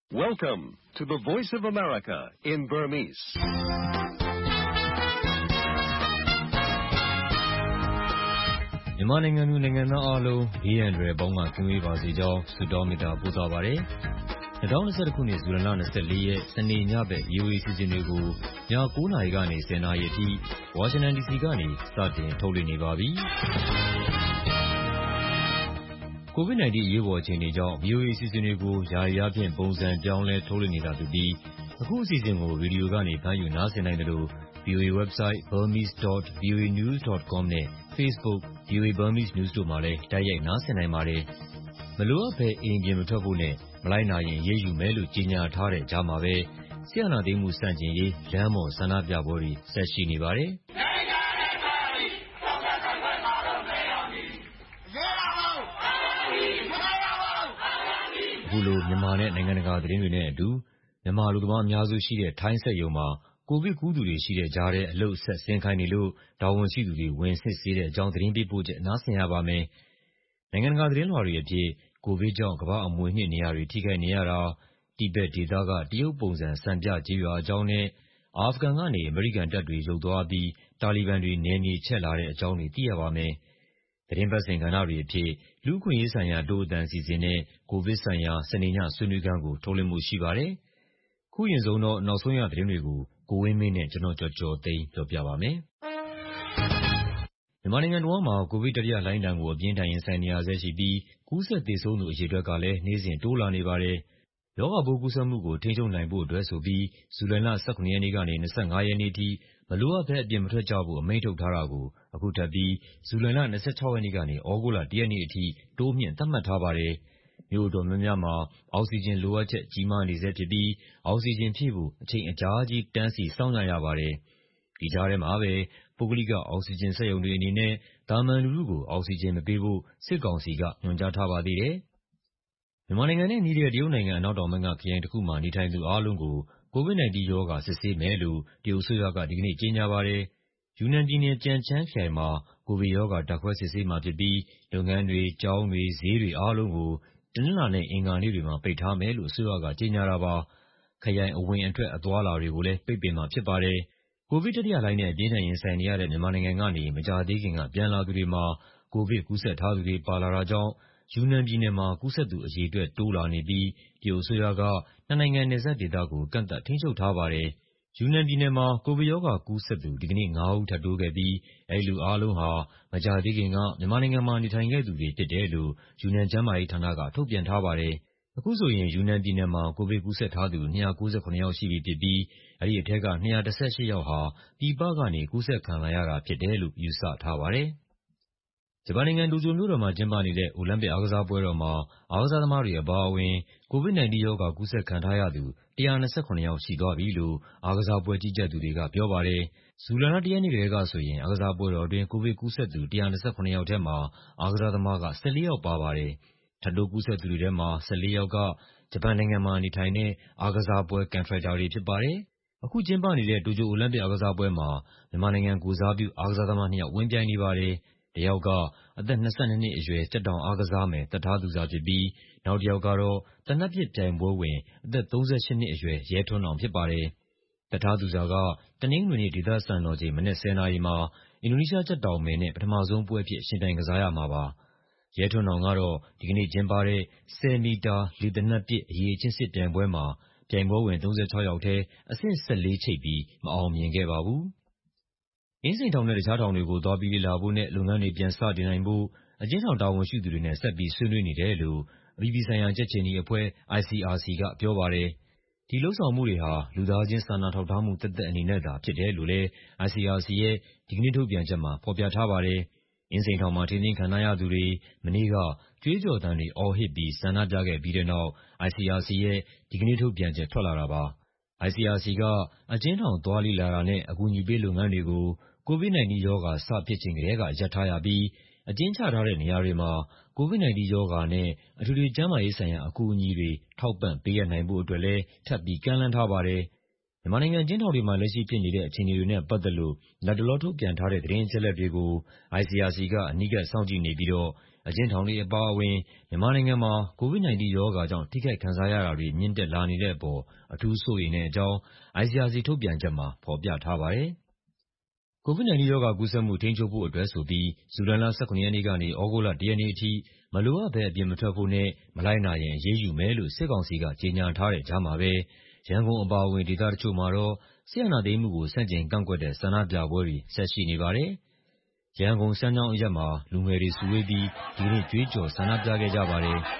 Welcome to the Voice of America in Burmese. ။မြန်မာနိုင်ငံသူနိုင်ငံသားအားလုံးဘေးအန္တရာယ်ပေါင်းကကင်းဝေးပါစေကြောင်းဆုတောင်းမေတ္တာပို့သပါရစေ။2021ခုနှစ်ဇူလိုင်လ24ရက်စနေညဘက် VOA အစီအစဉ်တွေကိုည9:00 နာရီကနေ10:00 နာရီအထိဝါရှင်တန် DC ကနေစတင်ထုတ်လွှင့်နေပါပြီ။ COVID-19 အရေးပေါ်အခြေအနေကြောင့် VOA အစီအစဉ်တွေကိုယာယီအားဖြင့်ပုံစံပြောင်းလဲထုတ်လွှင့်နေတာဖြစ်ပြီးအခုအစီအစဉ်ကိုရေဒီယိုကနေဖမ်းယူနားဆင်နိုင်သလို VOA website burmese.voanews.com နဲ့ Facebook VOA Burmese News တို့မှာလည်းတိုက်ရိုက်နားဆင်နိုင်ပါတယ်။မလိုအပ်ဘဲအိမ်ပြင်မထွက်ဖို့နဲ့မလိုက်နာရင်အရေးယူမယ်လို့ကြေညာထားတဲ့ကြားမှာပဲစစ်အာဏာသိမ်းမှုဆန့်ကျင်ရေးလမ်းပေါ်ဆန္ဒပြပွဲတွေဆက်ရှိနေပါတယ်။အခုလိုမြန်မာနဲ့နိုင်ငံတကာသတင်းတွေနဲ့အတူမြန်မာလူသမားအများစုရှိတဲ့ထိုင်းစက်ရုံမှာကိုဗစ်ကူးသူတွေရှိတဲ့ကြားထဲအလုပ်ဆက်ဆင်းခိုင်းနေလို့တာဝန်ရှိသူတွေဝင်စစ်ဆေးတဲ့အကြောင်းသတင်းပေးပို့ချက်နားဆင်ရပါမယ်။နိုင်ငံတကာသတင်းလွှာတွေအဖြစ်ကိုဗစ်ကြောင့်ကမ္ဘာ့အမွေအနှစ်နေရာတွေထိခိုက်နေရတာတိဘက်ဒေသကတရုတ်ပုံစံစံပြကျေးရွာအကြောင်းနဲ့အာဖဂန်ကနေအမေရိကန်တပ်တွေရုပ်သွားပြီးတာလီဘန်တွေနယ်မြေချဲ့လာတဲ့အကြောင်းတွေသိရပါမယ်။သတင်းပတ်စဉ်ကဏ္ဍတွေအဖြစ်လူ့အခွင့်အရေးဆိုင်ရာတိုးအတန်စီစဉ်တဲ့ကိုဗစ်ဆိုင်ရာစနေညဆွေးနွေးခန်းကိုထုတ်လွှင့်မှုရှိပါတယ်။ခုရင်ဆုံးတော့နောက်ဆုံးရသတင်းတွေကိုကိုဝင်းမင်းနဲ့ကျွန်တော်ကျော်ကျော်သိန်းပြောပြပါမယ်။မြန်မာနိုင်ငံတော်မှာကိုဗစ်တတိယလှိုင်းဒဏ်ကိုအပြင်းထန်ရင်ဆိုင်နေရဆဲရှိပြီးကူးစက်သေဆုံးသူအရေအတွက်ကလည်းနေ့စဉ်တိုးလာနေပါတယ်။ရောဂါပိုးကူးစက်မှုကိုထိန်းချုပ်နိုင်ဖို့အတွက်ဆိုပြီးဇူလိုင်လ18ရက်နေ့ကနေ25ရက်နေ့ထိမလိုအပ်ဘဲအပြင်မထွက်ကြဖို့အမိန့်ထုတ်ထားတာကိုအခုထပ်ပြီးဇူလိုင်လ26ရက်နေ့ကနေဩဂုတ်လ1ရက်နေ့အထိတိုးမြှင့်သတ်မှတ်ထားပါတယ်။မြို့တော်များများမှာအောက်ဆီဂျင်လိုအပ်ချက်ကြီးမားနေဆဲဖြစ်ပြီးအောက်ဆီဂျင်ဖြည့်ဖို့အချိန်အကြာကြီးတန်းစီစောင့်ကြရပါတယ်။ဒီကြားထဲမှာပဲပုဂ္ဂလိကအောက်ဆီဂျင်စက်ရုံတွေအနေနဲ့သာမန်လူထုကိုအောက်ဆီဂျင်မပေးဖို့စစ်ကောင်စီကညွှန်ကြားထားပါသေးတယ်။မြန်မာနိုင်ငံနဲ့နီးတဲ့တရုတ်နိုင်ငံအနောက်တောင်ပိုင်းကခရိုင်တစ်ခုမှာနေထိုင်သူအားလုံးကို COVID-19 ရောဂါစစ်ဆေးမယ်လို့တရုတ်အစိုးရကဒီကနေ့ကြေညာပါတယ်။ယူနန်ပြည်နယ်ကျန်ချန်းခရိုင်မှာကိုဗစ်ရောဂါဓာတ်ခွဲစစ်ဆေးမှာဖြစ်ပြီးလုပ်ငန်းတွေ၊ကျောင်းတွေ၊ဈေးတွေအားလုံးကိုတနင်္လာနဲ့အင်္ဂါနေ့တွေမှာပိတ်ထားမယ်လို့အစိုးရကကြေညာတာပါ။ခရိုင်အဝင်အထွက်အသွားအလာတွေကိုလည်းပိတ်ပင်မှာဖြစ်ပါတယ်။ကိုဗစ်တတိယလှိုင်းနဲ့အပြင်းထန်ရင်ဆိုင်နေရတဲ့မြန်မာနိုင်ငံကနေမကြာသေးခင်ကပြန်လာသူတွေမှာကိုဗစ်ကူးစက်ထားသူတွေပါလာတာကြောင့်ယူနန်ပြည်နယ်မှာကူးစက်သူအရေအတွက်တိုးလာနေပြီးတရုတ်အစိုးရကနှစ်နိုင်ငံနယ်စပ်ဒေသကိုကန့်သတ်ထိန်းချုပ်ထားပါတယ်။ယူနန်ပြည်နယ်မှာကိုဗစ်ရောဂါကူးစက်သူဒီကနေ့9 ဦးထပ်တိုးခဲ့ပြီးအဲဒီလူအားလုံးဟာမကြာသေးခင်ကမြန်မာနိုင်ငံမှာနေထိုင်ခဲ့သူတွေဖြစ်တယ်လို့ယူနန်ကျန်းမာရေးဌာနကထုတ်ပြန်ထားပါတယ်။အခုဆိုရင်ယူနန်ပြည်နယ်မှာကိုဗစ်ကူးစက်ထားသူ297ယောက်ရှိပြီဖြစ်ပြီးအဲဒီထဲက218ယောက်ဟာပြည်ပကနေကူးစက်ခံလာရတာဖြစ်တယ်လို့ယူဆထားပါတယ်။ဂျပန်နိုင်ငံတိုကျိုမြို့တော်မှာကျင်းပနေတဲ့အိုလံပစ်အားကစားပွဲတော်မှာအားကစားသမားတွေအပါအဝင် COVID-19 ရောဂါကူးစက်ခံထားရသူ127ယောက်ရှိသွားပြီလို့အားကစားပွဲကြီးကြပ်သူတွေကပြောပါတယ်။ဇူလိုင်လ1ရက်နေ့ကတည်းကဆိုရင်အားကစားပွဲတော်အတွင်းကိုဗစ်ကူးစက်သူ127ယောက်ထဲမှာအားကစားသမားက14ယောက်ပါပါတယ်။ထပ်တိုးကူးစက်သူတွေထဲမှာ14ယောက်ကဂျပန်နိုင်ငံမှာနေထိုင်တဲ့အားကစားပွဲကန်ထရိုက်တာတွေဖြစ်ပါတယ်။အခုကျင်းပနေတဲ့တိုကျိုအိုလံပစ်အားကစားပွဲမှာမြန်မာနိုင်ငံကိုယ်စားပြုအားကစားသမား2ယောက်ဝင်ပြိုင်နေပါတယ်။တစ်ယောက်ကအသက်22နှစ်အရွယ်ကြက်တောင်အားကစားမယ်သက်ထားသူဇာဖြစ်ပြီးနောက်တစ်ယောက်ကတော့သေနတ်ပစ်ပြိုင်ပွဲဝင်အသက်38နှစ်အရွယ်ရဲထွန်းနောင်ဖြစ်ပါတယ်။သက်ထားသူဇာကတနင်္ဂနွေနေ့ဒေသစံတော်ချိန်မနက်10:00နာရီမှာအင်ဒိုနီးရှားကြက်တောင်မယ်နဲ့ပထမဆုံးပွဲအဖြစ်ယှဉ်ပြိုင်ကစားရမှာပါ။ရဲထွန်းနောင်ကတော့ဒီကနေ့ကျင်းပတဲ့10မီတာလေသေနတ်ပစ်အရည်အချင်းစစ်ပြိုင်ပွဲမှာပြိုင်ပွဲဝင်36ယောက်ထဲအဆင့်14ချိတ်ပြီးမအောင်မြင်ခဲ့ပါဘူး။အင်းစိန်ထောင်နဲ့တခြားထောင်တွေကိုသွားပြီးလေ့လာဖို့နဲ့လုပ်ငန်းတွေပြန်စတင်နိုင်ဖို့အကျဉ်းထောင်တာဝန်ရှိသူတွေနဲ့ဆက်ပြီးဆွေးနွေးနေတယ်လို့အပြည်ပြည်ဆိုင်ရာကြက်ခြေနီအဖွဲ့ ICRC ကပြောပါတယ်။ဒီလုပ်ဆောင်မှုတွေဟာလူသားချင်းစာနာထောက်ထားမှုသက်သက်အနေနဲ့သာဖြစ်တယ်လို့လည်း ICRC ရဲ့ဒီကနေ့ထုတ်ပြန်ချက်မှာဖော်ပြထားပါတယ်။အင်းစိန်ထောင်မှာထိန်းသိမ်းခံထားရသူတွေမနေ့ကကြွေးကြော်သံတွေအော်ဟစ်ပြီးဆန္ဒပြခဲ့ပြီးတဲ့နောက် ICRC ရဲ့ဒီကနေ့ထုတ်ပြန်ချက်ထွက်လာတာပါ။ ICRC ကအကျဉ်းထောင်သွားလေ့လာတာနဲ့အကူအညီပေးလုပ်ငန်းတွေကို COVID-19 ရောဂါစဖြစ်ချိန်ကတည်းကရပ်ထားရပြီးအကျဉ်းချထားတဲ့နေရာတွေမှာ COVID-19 ရောဂါနဲ့အထွေထွေကျန်းမာရေးဆိုင်ရာအကူအညီတွေထောက်ပံ့ပေးအပ်နိုင်ဖို့အတွက်လည်းထပ်ပြီးကမ်းလှမ်းထားပါတယ်။မြန်မာနိုင်ငံအကျဉ်းထောင်တွေမှာလက်ရှိဖြစ်နေတဲ့အခြေအနေတွေနဲ့ပတ်သက်လို့လတ်တလောထုတ်ပြန်ထားတဲ့သတင်းအချက်အလက်တွေကို ICRC ကအနီးကပ်စောင့်ကြည့်နေပြီးအကျဉ်းထောင်တွေအပါအဝင်မြန်မာနိုင်ငံမှာ COVID-19 ရောဂါကြောင့်ထိခိုက်ခံစားရတာတွေမြင့်တက်လာနေတဲ့အပေါ်အထူးစိုးရိမ်တဲ့အကြောင်း ICRC ထုတ်ပြန်ချက်မှာဖော်ပြထားပါတယ်။ COVID-19 ရောဂါကူးစက်မှုထိန်းချုပ်ဖို့အတွက်ဆိုပြီး ဇူလိုင်လ ၁၇ ရက်နေ့ကနေ သြဂုတ်လ ၁ ရက်နေ့အထိ မလိုအပ်ဘဲအပြင်မထွက်ဖို့နဲ့ မလိုက်နာရင်အရေးယူမယ်လို့ စစ်ကောင်စီကကြေညာထားတဲ့ကြားမှာပဲ ရန်ကုန်အပါအဝင်ဒေသတချို့မှာတော့ စစ်အာဏာသိမ်းမှုကိုဆန့်ကျင်ကန့်ကွက်တဲ့ဆန္ဒပြပွဲတွေဆက်ရှိနေပါတယ်။ ရန်ကုန်၊ စမ်းချောင်းအရပ်မှာ လူငယ်တွေစုဝေးပြီး ဒီကနေ့ကြွေးကျော်ဆန္ဒပြခဲ့ကြပါတယ်။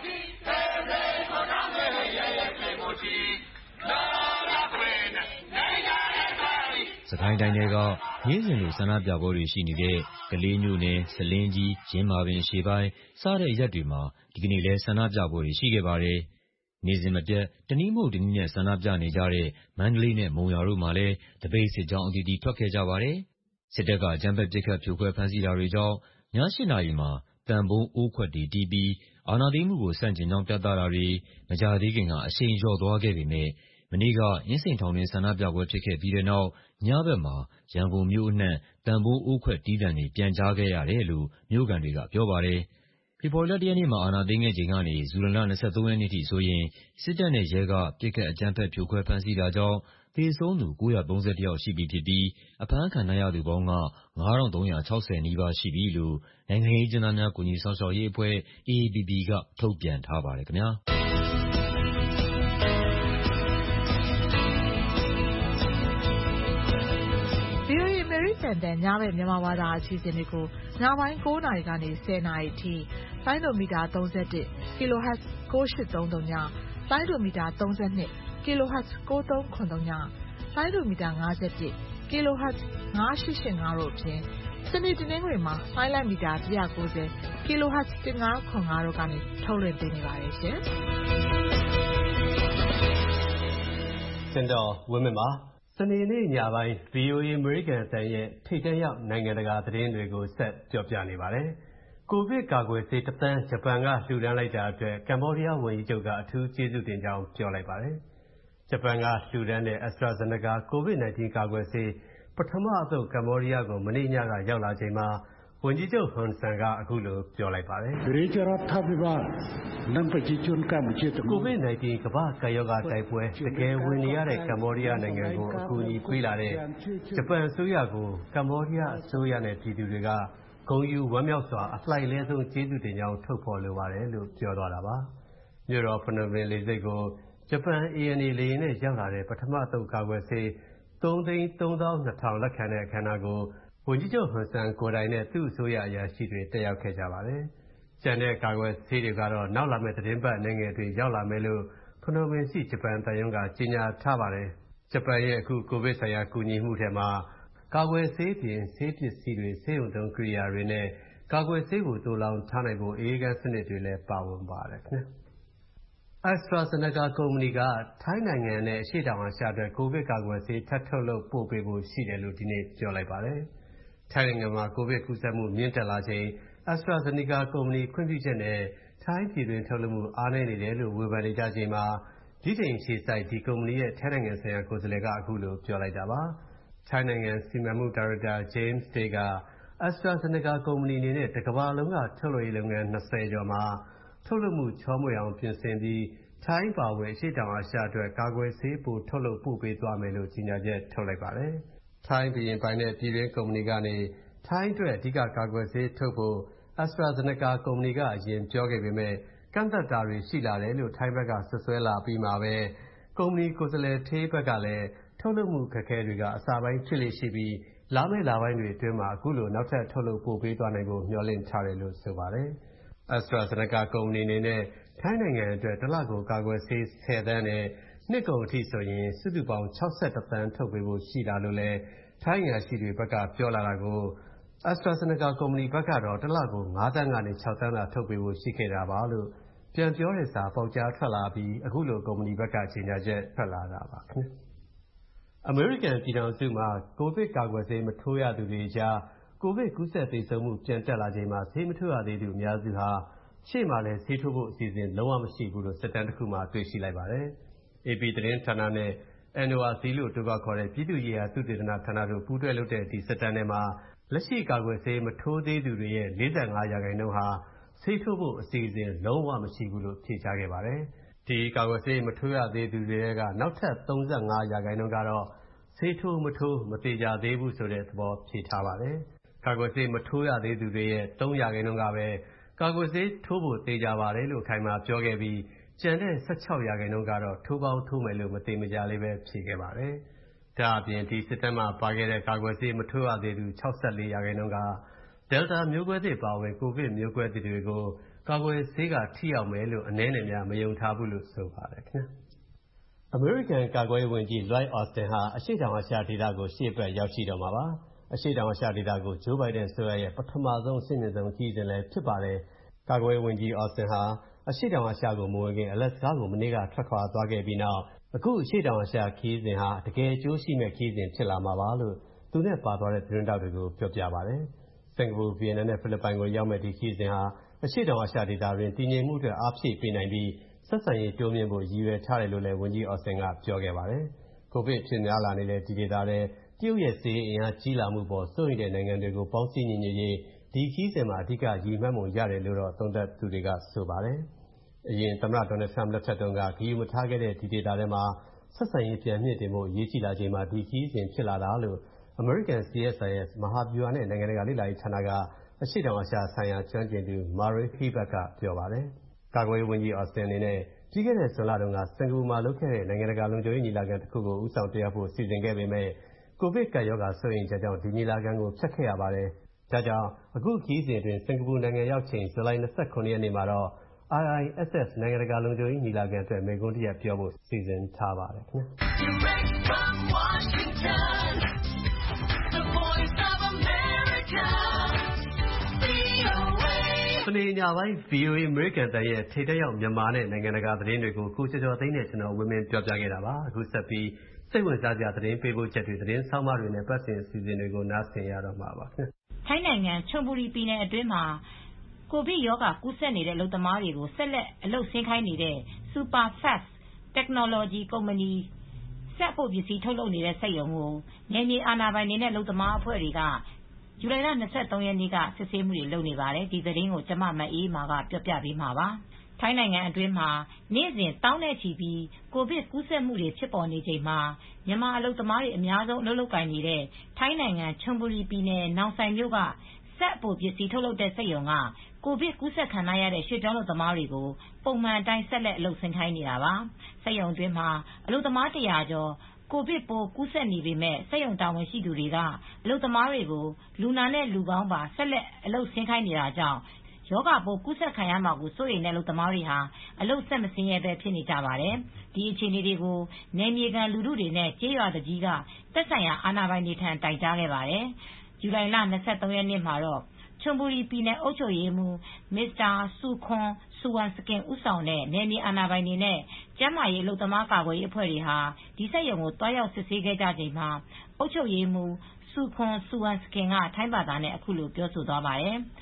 စစ်ကိုင်းတိုင်းထဲက နေ့စဉ်လိုဆန္ဒပြပွဲတွေရှိနေတဲ့ ကလေးမြို့နယ်၊ ဆားလင်းကြီး၊ ယင်းမာပင်အရှေ့ပိုင်း စတဲ့အရပ်တွေမှာ ဒီကနေ့လည်းဆန္ဒပြပွဲတွေရှိခဲ့ပါတယ်။ နေ့စဉ်မပြတ် တနည်းမဟုတ်တနည်းနဲ့ဆန္ဒပြနေကြတဲ့ မန္တလေးနဲ့ မုံရွာတို့မှာလည်း သပိတ်စစ်ကြောင်းအသီးသီးထွက်ခဲ့ကြပါတယ်။ စစ်တပ်ကအကြမ်းဖက်ပစ်ခတ်ဖြိုခွဲဖမ်းဆီးတာတွေကြောင့် ည 8 နာရီမှာ သံပုံးအိုးခွက်တွေတီးပြီး အာဏာသိမ်းမှုကိုဆန့်ကျင်ကြောင်းပြသတာတွေ မကြာသေးခင်ကအရှိန်လျော့သွားခဲ့ပေမယ့် မနေ့က အင်းစိန်ထောင်တွင်းဆန္ဒပြပွဲဖြစ်ခဲ့ပြီးတဲ့နောက် ညဘက်မှာ ရန်ကုန်မြို့အနှံ့ သံပုံးအိုးခွက်တီးသံတွေ ပြန်ကြားခဲ့ရတယ်လို့ မြို့ခံတွေကပြောပါတယ်။ ဖေဖော်ဝါရီလ ၁ ရက်နေ့မှာ အာဏာသိမ်းခဲ့ချိန်ကနေ ဇူလိုင်လ ၂၃ ရက်နေ့အထိဆိုရင် စစ်တပ်နဲ့ရဲက ပစ်ခတ်အကြမ်းဖက်ဖြိုခွဲဖမ်းဆီးတာကြောင့် သေဆုံးသူ ၉၃၁ ယောက်ရှိပြီဖြစ်ပြီး အဖမ်းခံထားရသူပေါင်းက ၅,၃၆၀ နီးပါးရှိပြီလို့ နိုင်ငံရေးအကျဉ်းသားများ ကူညီစောင့်ရှောက်ရေးအဖွဲ့ AAPP က ထုတ်ပြန်ထားပါတယ်ခင်ဗျာ။ VOA အမေရိကန်အသံညဘက်မြန်မာဘာသာအစီအစဉ်တွေကို ညပိုင်း 9 နာရီကနေ 10 နာရီအထိ လိုင်းဒိုမီတာ 31 kHz 9833 ည၊ လိုင်းဒိုမီတာ 32 kHz 93ခွန်ည၊ လိုင်းဒိုမီတာ 51 kHz 9885တို့အပြင် စနေတနင်္ဂနွေမှာ လိုင်းမီတာ 190 kHz 15ခွန်တို့ကနေထုတ်လွှင့်ပေးနေပါတယ်ရှင်။တင်တော်ဝင်းမင်းပါစနေနေ့ညပိုင်း VOA အမေရိကန်အသံရဲ့ထိပ်တန်းရောက်နိုင်ငံတကာသတင်းတွေကိုဆက်ပြောပြနေပါတယ်။ကိုဗစ်ကာကွယ်ဆေး1 သန်းဂျပန်ကလှူဒါန်းလိုက်တာအတွက်ကမ္ဘောဒီးယားဝန်ကြီးချုပ်ကအထူးကျေးဇူးတင်ကြောင်းပြောလိုက်ပါတယ်။ဂျပန်ကလှူဒါန်းတဲ့ AstraZeneca COVID-19 ကာကွယ်ဆေးပထမအသုတ်ကမ္ဘောဒီးယားကိုမနေ့ညကရောက်လာချိန်မှာဝန်ကြီးချုပ်ဟွန်ဆန်ကအခုလိုပြောလိုက်ပါတယ်။ COVID-19 ကမ္ဘာ့ကပ်ရောဂါတိုက်ပွဲတကယ်ဝင်နေရတဲ့ကမ္ဘောဒီးယားနိုင်ငံကိုအကူအညီပေးလာတဲ့ဂျပန်အစိုးရကိုကမ္ဘောဒီးယားအစိုးရနဲ့ပြည်သူတွေကဂုဏ်ယူဝမ်းမြောက်စွာအလှိုက်လဲဆုံးကျေးဇူးတင်ကြောင်းထုတ်ဖော်လိုပါတယ်လို့ပြောသွားတာပါ။မြို့တော်ဖနွမ်ပင်လေဆိပ်ကိုဂျပန် ANA လေယာဉ်နဲ့ရောက်လာတဲ့ပထမအသုတ်ကာကွယ်ဆေး 3,320,000 လက်ခံတဲ့အခမ်းအနားကိုဝန်ကြီးချုပ်ဟွန်ဆန်ကိုယ်တိုင်နဲ့သူ့အစိုးရအရာရှိတွေတက်ရောက်ခဲ့ကြပါတယ်။ကျန်တဲ့ကာကွယ်ဆေးတွေကတော့နောက်လာမယ့်သီတင်းပတ်အနည်းငယ်အတွင်းရောက်လာမယ်လို့ဖနွမ်ပင်ရှိဂျပန်သံရုံးကကြေညာထားပါတယ်။ဂျပန်ရဲ့အခုကိုဗစ်ဆိုင်ရာကူညီမှုထဲမှာကာကွယ်ဆေးပြင်ဆေးပစ္စည်းတွေဆေးရုံသုံးကိရိယာတွေနဲ့ကာကွယ်ဆေးကိုသိုလှောင်ထားနိုင်ဖို့အအေးခန်းစနစ်တွေလည်းပါဝင်ပါတယ်ခင်ဗျာ။ AstraZeneca ကုမ္ပဏီကထိုင်းနိုင်ငံနဲ့အရှေ့တောင်အာရှအတွက်ကိုဗစ်ကာကွယ်ဆေးထပ်ထုတ်လုပ်ပို့ပေးဖို့ရှိတယ်လို့ဒီနေ့ပြောလိုက်ပါတယ်။ထိုင်းနိုင်ငံမှာကိုဗစ်ကူးစက်မှုမြင့်တက်လာချိန် AstraZeneca ကုမ္ပဏီခွင့်ပြုချက်နဲ့ထိုင်းပြည်တွင်းထုတ်လုပ်မှုအားနည်းနေတယ်လို့ဝေဖန်နေကြချိန်မှာဗြိတိန်အခြေစိုက်ဒီကုမ္ပဏီရဲ့ထိုင်းနိုင်ငံဆိုင်ရာကိုယ်စားလှယ်ကအခုလိုပြောလိုက်တာပါ။ထိုင်းနိုင်ငံစီမံမှုဒါရိုက်တာ James Tay က AstraZeneca ကုမ္ပဏီအနေနဲ့တစ်ကမ္ဘာလုံးကထုတ်လုပ်ရေးလုပ်ငန်း20ကျော်မှာထုတ်လုပ်မှုချောမွေ့အောင်ပြင်ဆင်ပြီးထိုင်းအပါအဝင်အရှေ့တောင်အာရှအတွက်ကာကွယ်ဆေးပိုထုတ်လုပ်ပို့ပေးသွားမယ်လို့ကြေညာချက်ထုတ်လိုက်ပါတယ်။ထိုင်းဘုရင်ပိုင်တဲ့ပြည်တွင်းကုမ္ပဏီကနေထိုင်းအတွက်အဓိကကာကွယ်ဆေးထုတ်ဖို့ AstraZeneca ကုမ္ပဏီကအရင်ပြောခဲ့ပေမဲ့ကန့်သတ်တာတွေရှိလာတယ်လို့ထိုင်းဘက်ကစွပ်စွဲလာအပြီးမှာပဲကုမ္ပဏီကိုယ်စားလှယ် Tay ဘက်ကလည်းထုတ်လုပ်မှုအခက်အခဲတွေကအစပိုင်းဖြစ်လေ့ရှိပြီးလာမယ့်လပိုင်းတွေအတွင်းမှာအခုလိုနောက်ထပ်ထုတ်လုပ်ပို့ပေးသွားနိုင်ဖို့မျှော်လင့်ထားတယ်လို့ဆိုပါတယ်။ AstraZeneca ကုမ္ပဏီအနေနဲ့ထိုင်းနိုင်ငံအတွက်တစ်လကိုကာကွယ်ဆေး10 သန်းနဲ့နှစ်ကုန်အထိဆိုရင်စုစုပေါင်း61 သန်းထုတ်ပေးဖို့ရှိတာလို့လည်းထိုင်းအရာရှိတွေဘက်ကပြောလာတာကို AstraZeneca ကုမ္ပဏီဘက်ကတော့တစ်လကို5 သန်းကနေ6 သန်းသာထုတ်ပေးဖို့ရှိခဲ့တာပါလို့ပြန်ပြောတဲ့စာပေါက်ကြားထွက်လာပြီးအခုလိုကုမ္ပဏီဘက်ကကြေညာချက်ထွက်လာတာပါခင်ဗျာ။အမေရိကန်ပြည်ထောင်စုမှာကိုဗစ်ကာကွယ်ဆေးမထိုးရသူတွေကြားကိုဗစ်ကူးစက်သေဆုံးမှုပြန်တက်လာချိန်မှာဆေးမထိုးရသေးသူအများစုဟာရှေ့မှာလည်းဆေးထိုးဖို့အစီအစဉ်လုံးဝမရှိဘူးလို့စစ်တမ်းတစ်ခုမှာတွေ့ရှိလိုက်ပါတယ်။ AP သတင်းဌာနနဲ့ NORC လို့အတိုကောက်ခေါ်တဲ့ပြည်သူ့ရေးရာသုတေသနဌာနတို့ပူးတွဲလုပ်တဲ့ဒီစစ်တမ်းထဲမှာလက်ရှိကာကွယ်ဆေးမထိုးသေးသူတွေရဲ့ 45% ဟာဆေးထိုးဖို့အစီအစဉ်လုံးဝမရှိဘူးလို့ဖြေကြားခဲ့ပါတယ်။ဒီကာကွယ်ဆေးမထိုးရသေးသူတွေကနောက်ထပ် 35% ကတော့ဆေးထိုးမထိုးမသေချာသေးဘူးဆိုတဲ့သဘောဖြေထားပါတယ်။ကာကွယ်ဆေးမထိုးရသေးသူတွေရဲ့ 3% ကပဲကာကွယ်ဆေးထိုးဖို့သေချာပါတယ်လို့အခိုင်အမာပြောခဲ့ပြီးကျန်တဲ့ 16% ကတော့ထိုးပေါင်းထိုးမယ်လို့မသေမချာလေးပဲဖြေခဲ့ပါတယ်။ဒါအပြင်ဒီစစ်တမ်းမှာပါခဲ့တဲ့ကာကွယ်ဆေးမထိုးရသေးသူ 64% က Delta မျိုးကွဲသစ်ပါဝင်ကိုဗစ်မျိုးကွဲသစ်တွေကိုကာကွယ်ဆေးကထိရောက်မယ်လို့အနည်းနဲ့များမယုံထားဘူးလို့ဆိုပါတယ်ခင်ဗျာ။အမေရိကန်ကာကွယ်ရေးဝန်ကြီး Lloyd Austin ဟာအရှေ့တောင်အာရှဒေသကိုရှေ့အပတ်ရောက်ရှိတော့မှာပါ။အရှေ့တောင်အာရှဒေသကို Joe Biden အစိုးရရဲ့ပထမဆုံးအဆင့်မြင့်ဆုံးခရီးစဉ်လည်းဖြစ်ပါတယ်။ကာကွယ်ရေးဝန်ကြီး Austin ဟာအရှေ့တောင်အာရှကိုမဝင်ခင် Alaska ကိုမနေ့ကထွက်ခွာသွားခဲ့ပြီးနောက်အခုအရှေ့တောင်အာရှခရီးစဉ်ဟာတကယ်အကျိုးရှိမဲ့ခရီးစဉ်ဖြစ်လာမှာပါလို့သူနဲ့ပါသွားတဲ့သတင်းတောက်တွေကိုပြောပြပါတယ်။စင်ကာပူ၊ဗီယက်နမ်နဲ့ဖိလစ်ပိုင်ကိုရောက်မဲ့ဒီခရီးစဉ်ဟာအရှေ့တောင်အာရှဒေသတွင်တည်ငြိမ်မှုအတွက်အားဖြည့်ပေးနိုင်ပြီးဆက်ဆံရေးတိုးမြှင့်ဖို့ရည်ရွယ်ထားတယ်လို့လည်းဝန်ကြီး Austin ကပြောခဲ့ပါတယ်။ကိုဗစ်ဖြစ်များလာနေတဲ့ဒီဒေသထဲတရုတ်ရဲ့စစ်ရေးအင်အားကြီးလာမှုပေါ်စိုးရိမ်တဲ့နိုင်ငံတွေကိုပေါင်းစည်းညီညွတ်ရေးဒီခရီးစဉ်မှာအဓိကရည်မှန်းပုံရတယ်လို့တော့သုံးသပ်သူတွေကဆိုပါတယ်။အရင်သမ္မတ Donald Trump လက်ထက်တုန်းကဂရုမထားခဲ့တဲ့ဒီဒေသထဲမှာဆက်ဆံရေးပြန်မြှင့်တင်ဖို့အရေးကြီးလာချိန်မှာဒီခရီးစဉ်ဖြစ်လာတာလို့အမေရိကန် CSIS မဟာဗျူဟာနဲ့နိုင်ငံတကာလေ့လာရေးဌာနကအရှေ့တောင်အာရှဆိုင်ရာကျွမ်းကျင်သူ Murray Hebert ကပြောပါတယ်။ကာကွယ်ရေးဝန်ကြီး Austin အနေနဲ့ပြီးခဲ့တဲ့ဇွန်လတုန်းကစင်ကာပူမှာလုပ်ခဲ့တဲ့နိုင်ငံတကာလုံခြုံရေးညီလာခံတစ်ခုကိုဦးဆောင်တက်ရောက်ဖို့စီစဉ်ခဲ့ပေမဲ့ကိုဗစ်ကပ်ရောဂါစိုးရိမ်ချက်ကြောင့်ဒီညီလာခံကိုဖျက်ခဲ့ရပါတယ်။ဒါကြောင့်အခုခရီးစဉ်အတွင်းစင်ကာပူနိုင်ငံရောက်ချိန်ဇူလိုင် 29 ရက်နေ့မှာတော့IISS နိုင်ငံတကာလုံခြုံရေးညီလာခံအတွက်မိန့်ခွန်းတစ်ရပ်ပြောဖို့စီစဉ်ထားပါတယ်ခင်ဗျာ။စနေညပိုင်း VOA အမေရိကန်အသံရဲ့ထိပ်တန်းရောက်မြန်မာနဲ့နိုင်ငံတကာသတင်းတွေကိုကိုကျော်သိန်းနဲ့ကျွန်တော်ဝင်းမင်းပြောပြခဲ့တာပါ။အခုဆက်ပြီးစိတ်ဝင်စားစရာသတင်းပေးပို့ချက်တွေသတင်းဆောင်းပါးတွေနဲ့ပတ်စဉ်အစီအစဉ်တွေကိုနားဆင်ရတော့မှာပါခင်ဗျာ။ထိုင်းနိုင်ငံချွန်ဘူရီပြည်နယ်အတွင်းမှာကိုဗစ်ရောဂါကူးစက်နေတဲ့အလုပ်သမားတွေကိုဆက်လက်အလုပ်ဆင်းခိုင်းနေတဲ့ Super Fast Technology ကုမ္ပဏီစက်အပိုပစ္စည်းထုတ်လုပ်နေတဲ့စက်ရုံကိုနယ်မြေအာဏာပိုင်တွေနဲ့အလုပ်သမားအဖွဲ့တွေကဇူလိုင်လ 23 ရက်နေ့ကစစ်ဆေးမှုတွေလုပ်နေပါတယ်။ဒီသတင်းကိုကျမမအေးမာကပြောပြပေးမှာပါ။ထိုင်းနိုင်ငံအတွင်းမှာနေ့စဉ်တောင်းနဲ့ချီပြီးကိုဗစ်ကူးစက်မှုတွေဖြစ်ပေါ်နေချိန်မှာမြန်မာအလုပ်သမားတွေအများဆုံးအလုပ်လုပ်ကိုင်နေတဲ့ထိုင်းနိုင်ငံချွန်ဘူရီပြည်နယ်နောင်ဆိုင်မြို့ကစက်အပိုပစ္စည်းထုတ်လုပ်တဲ့စက်ရုံကကိုဗစ်ကူးစက်ခံရတဲ့ရွှေ့ပြောင်းလုပ်သမားတွေကိုပုံမှန်အတိုင်းဆက်လက်အလုပ်ဆင်းခိုင်းနေတာပါ။စက်ရုံအတွင်းမှာအလုပ်သမား100ကျော်ကိုဗစ်ပိုးကူးစက်နေပေမဲ့စက်ရုံတာဝန်ရှိသူတွေကအလုပ်သမားတွေကိုလူနာနဲ့လူကောင်းပါဆက်လက်အလုပ်ဆင်းခိုင်းနေတာကြောင့်ရောဂါပိုးကူးစက်ခံရမှာကိုစိုးရိမ်တဲ့အလုပ်သမားတွေဟာအလုပ်ဆက်မဆင်းရဲပဲဖြစ်နေကြပါတယ်။ဒီအခြေအနေတွေကိုနယ်မြေခံလူထုတွေနဲ့ကျေးရွာသူကြီးကသက်ဆိုင်ရာအာဏာပိုင်တွေထံတိုင်ကြားခဲ့ပါတယ်။ဇူလိုင်လ 23 ရက်နေ့မှာတော့ချွန်ဘူရီပြည်နယ်အုပ်ချုပ်ရေးမှူး Mr. Sukhon Suwanskin ဦးဆောင်တဲ့နယ်မြေအာဏာပိုင်တွေနဲ့ကျန်းမာရေးအလုပ်သမားကာကွယ်ရေးအဖွဲ့တွေဟာဒီစက်ရုံကိုတွားရောက်စစ်ဆေးခဲ့ကြချိန်မှာအုပ်ချုပ်ရေးမှူး Sukhon Suwanskin ကထိုင်းဘာသာနဲ့အခုလိုပြောဆိုသွားပါတယ်။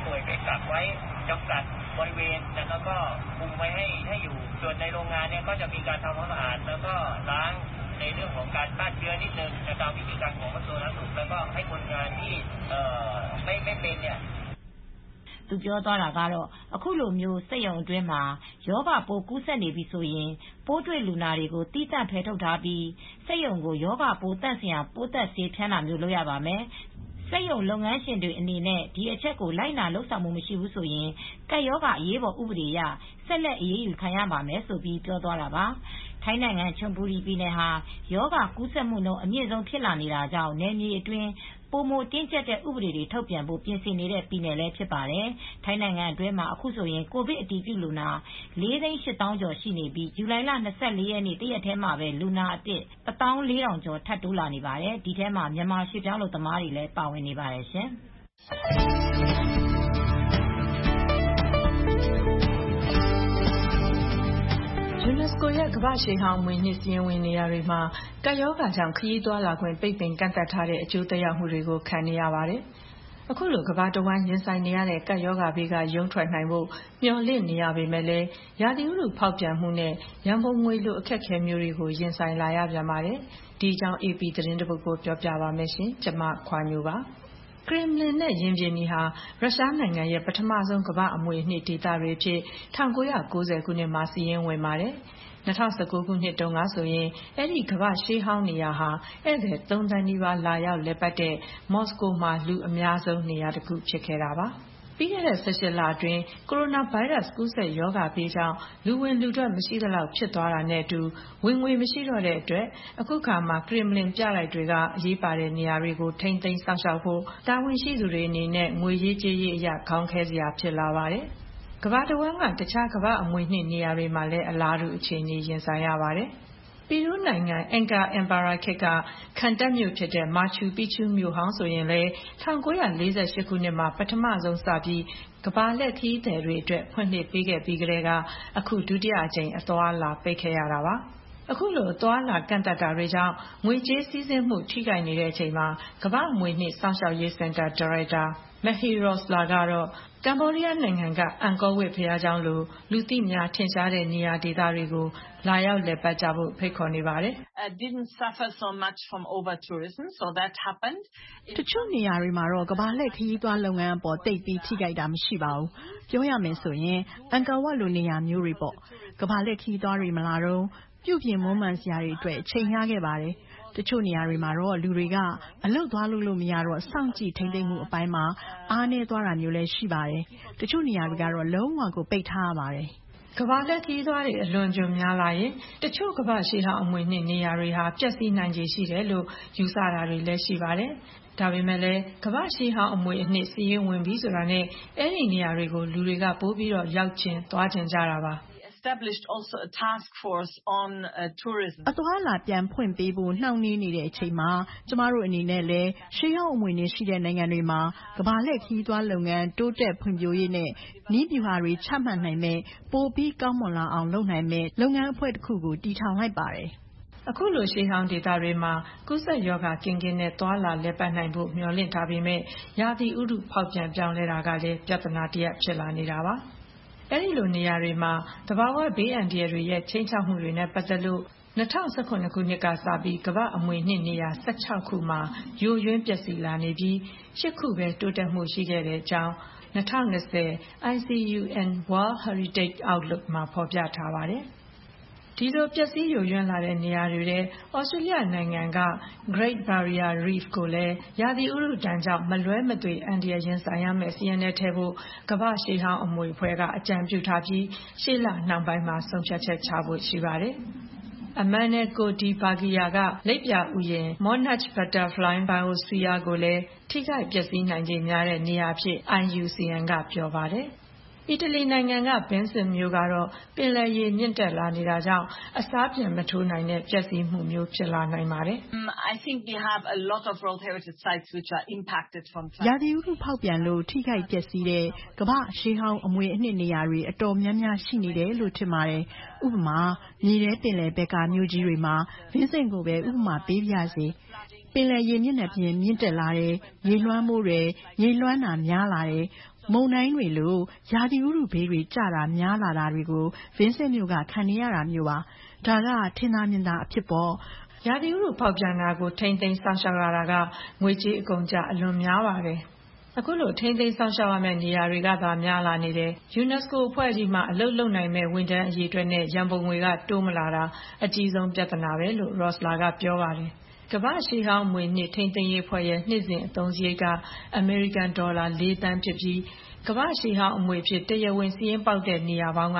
บริเวณแล้วก็คุมไว้ให้อยู่ส่วนในโรงงานเนี่ยก็จะมีการทำความสะอาดแล้วก็ล้างในเรื่องของการฆ่าเชื้อนิดนึงตามวิธีการของกระทรวงสาธารณสุขแล้วก็ให้คนงานที่ไม่เป็นเนี่ยသူပြောသွားတာကတော့အခုလိုမျိုးစက်ရုံအတွင်းမှာယောဂပိုးကူးစက်နေပြီဆိုရင်ပိုးတွေ့လူနာတွေကိုတီးတန့်ဖယ်ထုတ်ထားပြီးစက်ရုံကိုယောဂပိုးတန့်စင်အောင်ပိုးသက်ဆေးဖြန်းတာမျိုးလုပ်ရပါမယ်။စက်ရုံလုပ်ငန်းရှင်တွေအနေနဲ့ဒီအချက်ကိုလိုက်နာလုပ်ဆောင်မှုမရှိဘူးဆိုရင်ကပ်ရောဂါအရေးပေါ်ဥပဒေအရဆက်လက်အရေးယူခံရပါမယ်ဆိုပြီးပြောသွားတာပါ။ထိုင်းနိုင်ငံချွန်ဘူရီပြည်နယ်ဟာယောဂကူးစက်မှုနှုန်းအမြင့်ဆုံးဖြစ်လာနေတာကြောင့်နယ်မြေအတွင်းပိုမိုတင်းကျပ်တဲ့ဥပဒေတွေထုတ်ပြန်ဖို့ပြင်ဆင်နေတဲ့ပြည်နယ်လည်းဖြစ်ပါတယ်။ထိုင်းနိုင်ငံအတွင်းမှာအခုဆိုရင်ကိုဗစ်အတည်ပြုလူနာ 4,800,000 ကျော်ရှိနေပြီးဇူလိုင်လ 24 ရက်နေ့တရက်တည်းမှာပဲလူနာအသစ် 14,000 ကျော်ထပ်တိုးလာနေပါတယ်။ဒီထဲမှာမြန်မာရွှေ့ပြောင်းလုပ်သမားတွေလည်းပါဝင်နေပါတယ်ရှင်။ UNESCO ရဲ့ကမ္ဘာ့ရှေးဟောင်းမွေးနှစ်စာရင်းဝင်နေရာတွေမှာကပ်ရောဂါကြောင့်ခရီးသွားလာခွင့်ပိတ်ပင်ကန့်သတ်ထားတဲ့အကျိုးသက်ရောက်မှုတွေကိုခံနေရပါတယ်။အခုလိုကမ္ဘာတဝန်းရင်ဆိုင်နေရတဲ့ကပ်ရောဂါဘေးကရုန်းထွက်နိုင်ဖို့မျှော်လင့်နေရပေမဲ့လည်းရာသီဥတုဖောက်ပြန်မှုနဲ့ရန်ပုံငွေလိုအခက်အခဲမျိုးတွေကိုရင်ဆိုင်လာရပြန်ပါတယ်။ဒီအကြောင်း AP သတင်းတစ်ပုဒ်ကိုပြောပြပါမယ်ရှင်။ကျွန်မခွာညိုပါ။ခရမ်လင်နဲ့ယင်ပြင်နီဟာရုရှားနိုင်ငံရဲ့ပထမဆုံးကမ္ဘာ့အမွေအနှစ်ဒေသတွေအဖြစ်1990ခုနှစ်မှာစီးရင်ဝင်ပါတယ်။2019ခုနှစ်တုန်းကဆိုရင်အဲ့ဒီကမ္ဘာရှေးဟောင်းနေရာဟာဧည့်သည်3 သန်းနီးပါးလာရောက်လည်ပတ်တဲ့မော်စကိုမှာလူအများဆုံးနေရာတစ်ခုဖြစ်ခဲ့တာပါ။ပြီးခဲ့တဲ့18လအတွင်းကိုရိုနာဗိုင်းရပ်စ်ကူးစက်ရောဂါဘေးကြောင့်လူဝင်လူထွက်မရှိသလောက်ဖြစ်သွားတာနဲ့အတူဝင်ငွေမရှိတော့တဲ့အတွက်အခုခါမှာခရမ်လင်ပြတိုက်တွေကအရေးပါတဲ့နေရာတွေကိုထိမ့်သိမ်းစောင့်ရှောက်ဖို့တာဝန်ရှိသူတွေအနေနဲ့ငွေရေးကြေးရေးအရခေါင်းခဲစရာဖြစ်လာပါတယ်။ကမ္ဘာတစ်ဝန်းကတခြားကမ္ဘာအမွေအနှစ်နေရာတွေမှာလည်းအလားတူအခြေအနေရင်ဆိုင်ရပါတယ်။ပီရူးနိုင်ငံအင်ကာအင်ပါရာခေတ်ကခံတပ်မြို့ဖြစ်တဲ့မာချူပီချူမြို့ဟောင်းဆိုရင်လေ1948ခုနှစ်မှာပထမဆုံးစပြီးကမ္ဘာလက်ခီးသည်တွေအတွက်ဖွင့်လှစ်ပေးခဲ့ပြီးကတည်းကအခုဒုတိယအကြိမ်အသွားအလာပိတ်ခဲ့ရတာပါ။အခုလိုအသွားအလာကန့်သတ်တာတွေကြောင့်ငွေကြေးစည်းစိမ်မှုထိခိုက်နေတဲ့အချိန်မှာကမ္ဘာအမွေအနှစ်စောင့်ရှောက်ရေးစင်တာဒါရိုက်တာမဟီရော့စလာကတော့ကမ္ဘောဒီးယားနိုင်ငံကအန်ကောဝစ်ဘုရားကျောင်းလိုလူသိများထင်ရှားတဲ့နေရာဒေသတွေကိုလာရောက်လည်ပတ်ကြဖို့ဖိတ်ခေါ်နေပါတယ်။ didn't suffer so much from over tourism so that happened တချို့နေရာတွေမှာတော့ကမ္ဘာလှည့်ခရီးသွားလုပ်ငန်းအပေါ်တိတ်ပြီးထိခိုက်တာမရှိပါဘူးပြောရမယ်ဆိုရင်အန်ကာဝတ်လိုနေရာမျိုးတွေပေါ့ကမ္ဘာလှည့်ခရီးသွားတွေမလာတော့ပြုပြင်မွမ်းမံစရာတွေအတွက်ချိန်ရခဲ့ပါတယ်တချို့နေရာတွေမှာတော့လူတွေကအလုပ်သွားလို့မရတော့စောင့်ကြည့်ထိမ့်သိမ်းမှုအပိုင်းမှာအားနည်းသွားတာမျိုးလည်းရှိပါတယ်တချို့နေရာတွေကတော့လုံးဝကိုပိတ်ထားရပါတယ်ကမ္ဘာလက်ခီးသွားတွေအလွန်ကျွံများလာရင်တချို့ကမ္ဘာရှေးဟောင်းအမွေနှစ်နေရာတွေဟာပျက်စီးနိုင်ခြေရှိတယ်လို့ယူဆတာတွေလည်းရှိပါတယ်ဒါပေမဲ့လည်းကမ္ဘာရှေးဟောင်းအမွေအနှစ်စီးရင်ဝင်ပြီးဆိုတာနဲ့အဲ့ဒီနေရာတွေကိုလူတွေကပိုးပြီးတော့ရောက်ချင်သွားချင်ကြတာပါ established also a task force on tourism အသွားလာပြန်ဖွင့်ပေးဖို့နှောင့်နှေးနေတဲ့အချိန်မှာကျမတို့အနေနဲ့လည်းရှေးဟောင်းအမွေအနှစ်ရှိတဲ့နိုင်ငံတွေမှာကမ္ဘာလှည့်ခရီးသွားလုပ်ငန်းတိုးတက်ဖွံ့ဖြိုးရေးနဲ့နည်းဗျူဟာတွေချမှတ်နိုင်မဲ့ပိုပြီးကောင်းမွန်လာအောင်လုပ်နိုင်မဲ့လုပ်ငန်းအဖွဲ့တစ်ခုကိုတည်ထောင်လိုက်ပါတယ်အခုလိုရှေးဟောင်းဒေသတွေမှာကုသရောဂါကင်းကင်းနဲ့သွာလာလက်ပတ်နိုင်ဖို့မျှော်လင့်ထားပေမဲ့ရာသီဥတုဖောက်ပြန်ပြောင်းလဲတာကလည်းပြဿနာတစ်ရပ်ဖြစ်လာနေတာပါအဲ့ဒီလိုနေရာတွေမှာသဘာဝဘေးအန္တရာယ်တွေရဲ့ချိန်ချောက်မှုတွေနဲ့ပတ်သက်လို့2019ခုနှစ်ကစပြီးကမ္ဘာအမွေနှစ်နေရာ16ခုမှာယိုယွင်းပျက်စီးလာနေပြီး8ခုပဲတိုးတက်မှုရှိခဲ့တဲ့အကြောင်း2020 ICUN World Heritage Outlook မှာဖော်ပြထားပါတယ်ဒီလိုပျက်စီးယိုယွင်းလာတဲ့နေရာတွေထဲဩစတြေးလျနိုင်ငံက Great Barrier Reef ကိုလည်းရာသီဥတုဒဏ်ကြောင့်မလွဲမသွေအန္တရာယ်ရင်ဆိုင်ရမယ့်စီးရင်ထဲထည့်ဖို့ကမ္ဘာရှေးဟောင်းအမွေအဖွဲ့ကအကြံပြုထားပြီးရှေ့လနှောင်းပိုင်းမှာဆုံးဖြတ်ချက်ချဖို့ရှိပါတယ်အမန်နဲ့ကိုဒီဘာဂီယာကလိပ်ပြဥယျာဉ် Monarch Butterfly Biosphere ကိုလည်းထိခိုက်ပျက်စီးနိုင်ခြေများတဲ့နေရာဖြစ် IUCN ကပြောပါတယ်အီတလီနိုင်ငံကဘင်းစင်မြို့ကတော့ပင်လယ်ရေမြင့်တက်လာနေတာကြောင့်အစားပြန်မထိုးနိုင်တဲ့ပျက်စီးမှုမျိုးဖြစ်လာနိုင်ပါတယ် I think we have a lot of World Heritage sites which are impacted from ရာသီဥတုဖောက်ပြန်လို့ထိခိုက်ပျက်စီးတဲ့ကမ္ဘာရှေးဟောင်းအမွေအနှစ်နေရာတွေအတော်များများရှိနေတယ်လို့ထင်ပါတယ်ဥပမာမြေထဲပင်လယ်ဘက်ကမြို့ကြီးတွေမှာဘင်းစင်ကိုပဲဥပမာပေးပြစေပင်လယ်ရေမျက်နှာပြင်မြင့်တက်လာတယ်ရေလွှမ်းမိုးတယ်ရေလွှမ်းတာများလာတယ်မုန်တိုင်းတွေလို့ရာသီဥတုဘေးတွေကျတာများလာတာတွေကိုဗင်းစင်မြို့ကခံနေရတာမျိုးပါဒါကထင်သာမြင်သာအဖြစ်ပေါ့ရာသီဥတုဖောက်ပြန်တာကိုထိမ့်သိမ်းစောင့်ရှောက်ရတာကငွေကြေးအကုန်ကျအလွန်များပါတယ်အခုလိုထိမ့်သိမ်းစောင့်ရှောက်ရမယ့်နေရာတွေကသာများလာနေတယ် UNESCO အဖွဲ့ကြီးမှာအလုပ်လုပ်နိုင်မဲ့ဝန်ထမ်းအရေးအတွက်နဲ့ရန်ပုံငွေကတိုးမလာတာအကြီးဆုံးပြဿနာပဲလို့ Rosla ကပြောပါတယ်ကမ္ဘာရှေးဟောင်းမွေနှစ်ထိမ့်သိမ်းရေးဖွဲ့ရဲ့နှစ်စဉ်အသုံးစရိတ်ကအမေရိကန်ဒေါ်လာ4 သန်းဖြစ်ပြီးကမ္ဘာရှေးဟောင်းအမွေဖြစ်တရားဝင်စီးရင်ပေါက်တဲ့နေရာပေါင်းက